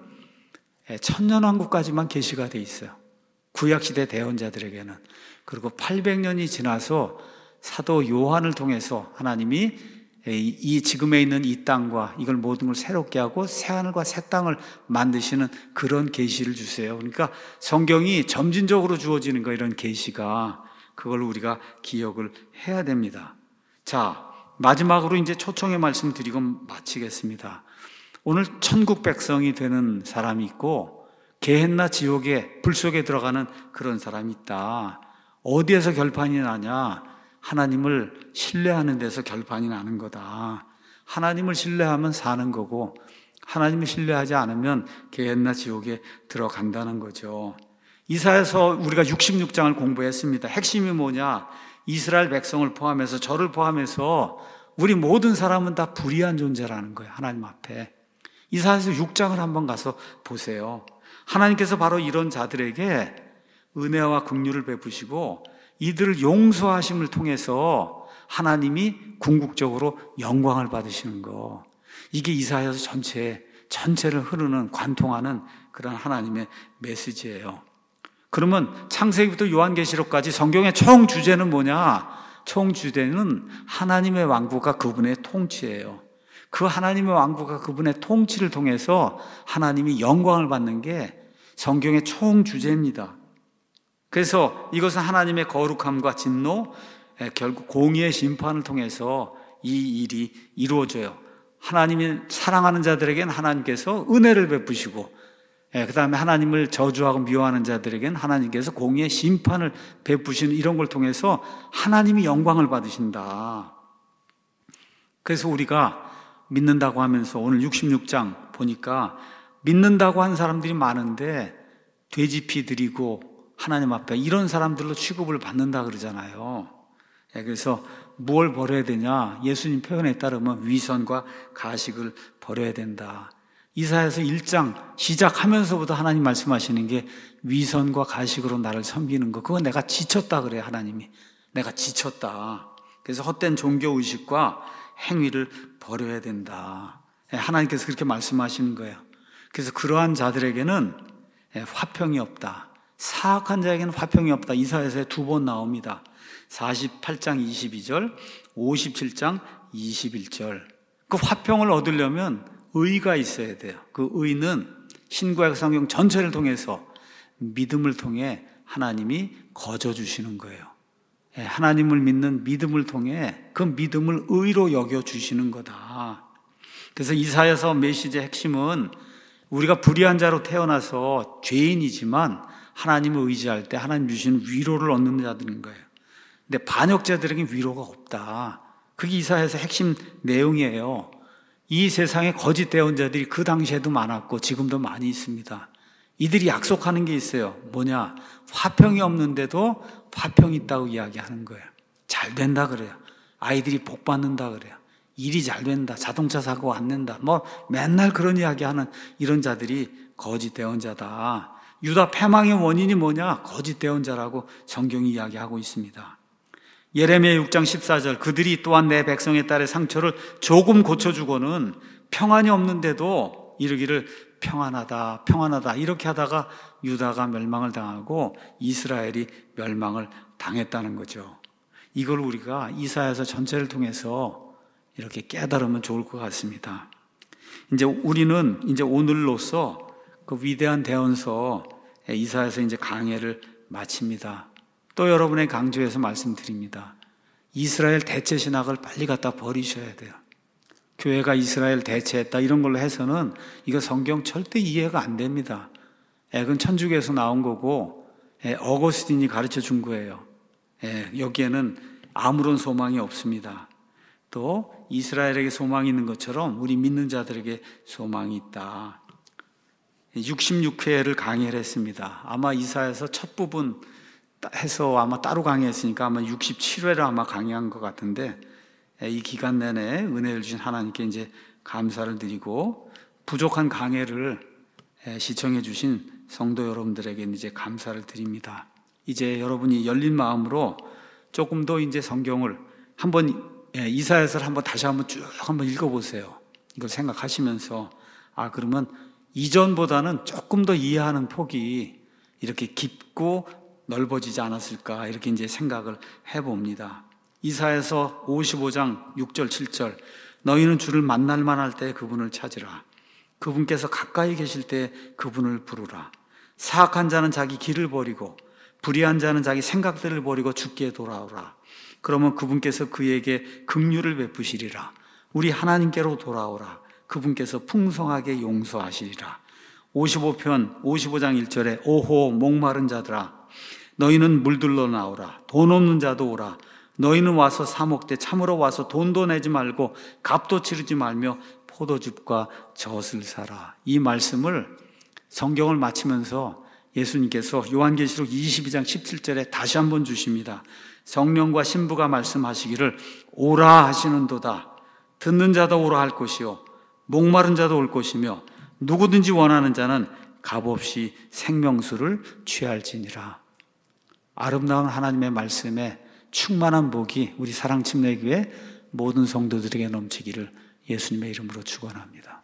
천년왕국까지만 계시가 돼 있어요. 구약시대 대언자들에게는. 그리고 800년이 지나서 사도 요한을 통해서 하나님이 이 지금에 있는 이 땅과 이걸 모든 걸 새롭게 하고 새하늘과 새 땅을 만드시는 그런 계시를 주세요. 그러니까 성경이 점진적으로 주어지는 거, 이런 계시가, 그걸 우리가 기억을 해야 됩니다. 자, 마지막으로 이제 초청의 말씀 드리고 마치겠습니다. 오늘 천국 백성이 되는 사람이 있고 게헨나 지옥의 불 속에 들어가는 그런 사람이 있다. 어디에서 결판이 나냐? 하나님을 신뢰하는 데서 결판이 나는 거다. 하나님을 신뢰하면 사는 거고 하나님을 신뢰하지 않으면 게헨나 지옥에 들어간다는 거죠. 이사야서 우리가 66장을 공부했습니다. 핵심이 뭐냐? 이스라엘 백성을 포함해서 저를 포함해서 우리 모든 사람은 다 불의한 존재라는 거예요. 하나님 앞에. 이사야서 6장을 한번 가서 보세요. 하나님께서 바로 이런 자들에게 은혜와 긍휼을 베푸시고 이들을 용서하심을 통해서 하나님이 궁극적으로 영광을 받으시는 거. 이게 이사야서 전체를 흐르는, 관통하는 그런 하나님의 메시지예요. 그러면 창세기부터 요한계시록까지 성경의 총 주제는 뭐냐? 총 주제는 하나님의 왕국과 그분의 통치예요. 그 하나님의 왕국과 그분의 통치를 통해서 하나님이 영광을 받는 게 성경의 총 주제입니다. 그래서 이것은 하나님의 거룩함과 진노, 결국 공의의 심판을 통해서 이 일이 이루어져요. 하나님이 사랑하는 자들에게는 하나님께서 은혜를 베푸시고, 그 다음에 하나님을 저주하고 미워하는 자들에게는 하나님께서 공의의 심판을 베푸시는 이런 걸 통해서 하나님이 영광을 받으신다. 그래서 우리가 믿는다고 하면서 오늘 66장 보니까 믿는다고 한 사람들이 많은데 돼지피 드리고 하나님 앞에 이런 사람들로 취급을 받는다 그러잖아요. 그래서 뭘 버려야 되냐? 예수님 표현에 따르면 위선과 가식을 버려야 된다. 이사야서 1장 시작하면서부터 하나님 말씀하시는 게 위선과 가식으로 나를 섬기는 거. 그건 내가 지쳤다 그래요. 하나님이. 내가 지쳤다. 그래서 헛된 종교의식과 행위를 버려야 된다. 하나님께서 그렇게 말씀하시는 거예요. 그래서 그러한 자들에게는 화평이 없다. 사악한 자에게는 화평이 없다. 이사야서에 2번 나옵니다. 48장 22절, 57장 21절. 그 화평을 얻으려면 의가 있어야 돼요. 그 의는 신구약 성경 전체를 통해서 믿음을 통해 하나님이 거저 주시는 거예요. 하나님을 믿는 믿음을 통해 그 믿음을 의로 여겨 주시는 거다. 그래서 이사야서 메시지의 핵심은 우리가 불의한 자로 태어나서 죄인이지만 하나님을 의지할 때 하나님 주시는 위로를 얻는 자들인 거예요. 근데 반역자들에게 위로가 없다. 그게 이사야서 핵심 내용이에요. 이 세상에 거짓 대언자들이 그 당시에도 많았고 지금도 많이 있습니다. 이들이 약속하는 게 있어요. 뭐냐? 화평이 없는데도 화평이 있다고 이야기하는 거예요. 잘 된다 그래요. 아이들이 복 받는다 그래요. 일이 잘 된다. 자동차 사고 안 낸다. 맨날 그런 이야기하는 이런 자들이 거짓 대언자다. 유다 패망의 원인이 뭐냐? 거짓 대언자라고 성경이 이야기하고 있습니다. 예레미야 6장 14절 그들이 또한 내 백성의 딸의 상처를 조금 고쳐주고는 평안이 없는데도 이르기를 평안하다 평안하다 이렇게 하다가 유다가 멸망을 당하고 이스라엘이 멸망을 당했다는 거죠. 이걸 우리가 이사야서 전체를 통해서 이렇게 깨달으면 좋을 것 같습니다. 이제 우리는 이제 오늘로써 그 위대한 대언서 이사야서 이제 강해를 마칩니다. 또 여러분의 강조해서 말씀드립니다. 이스라엘 대체 신학을 빨리 갖다 버리셔야 돼요. 교회가 이스라엘 대체했다 이런 걸로 해서는 이거 성경 절대 이해가 안 됩니다. 그건 천주교에서 나온 거고 어거스틴이 가르쳐 준 거예요. 여기에는 아무런 소망이 없습니다. 또 이스라엘에게 소망이 있는 것처럼 우리 믿는 자들에게 소망이 있다. 66회를 강의를 했습니다. 아마 이사야서 첫 부분 해서 아마 따로 강의했으니까 아마 67회를 아마 강의한 것 같은데, 이 기간 내내 은혜를 주신 하나님께 이제 감사를 드리고, 부족한 강해를 시청해 주신 성도 여러분들에게 이제 감사를 드립니다. 이제 여러분이 열린 마음으로 조금 더 이제 성경을 한번 이사야서를 한번 다시 한번 쭉 한번 읽어보세요. 이걸 생각하시면서 그러면 이전보다는 조금 더 이해하는 폭이 이렇게 깊고 넓어지지 않았을까, 이렇게 이제 생각을 해봅니다. 이사야서 55장 6절 7절, 너희는 주를 만날 만할 때 그분을 찾으라. 그분께서 가까이 계실 때 그분을 부르라. 사악한 자는 자기 길을 버리고 불의한 자는 자기 생각들을 버리고 주께 돌아오라. 그러면 그분께서 그에게 긍휼을 베푸시리라. 우리 하나님께로 돌아오라. 그분께서 풍성하게 용서하시리라. 55편 55장 1절에 오호 목마른 자들아, 너희는 물들러 나오라. 돈 없는 자도 오라. 너희는 와서 사 먹되 참으로 와서 돈도 내지 말고 값도 치르지 말며 포도즙과 젖을 사라. 이 말씀을 성경을 마치면서 예수님께서 요한계시록 22장 17절에 다시 한번 주십니다. 성령과 신부가 말씀하시기를 오라 하시는도다. 듣는 자도 오라 할 것이요 목마른 자도 올 것이며 누구든지 원하는 자는 값없이 생명수를 취할지니라. 아름다운 하나님의 말씀에 충만한 복이 우리 사랑침례교회 모든 성도들에게 넘치기를 예수님의 이름으로 축원합니다.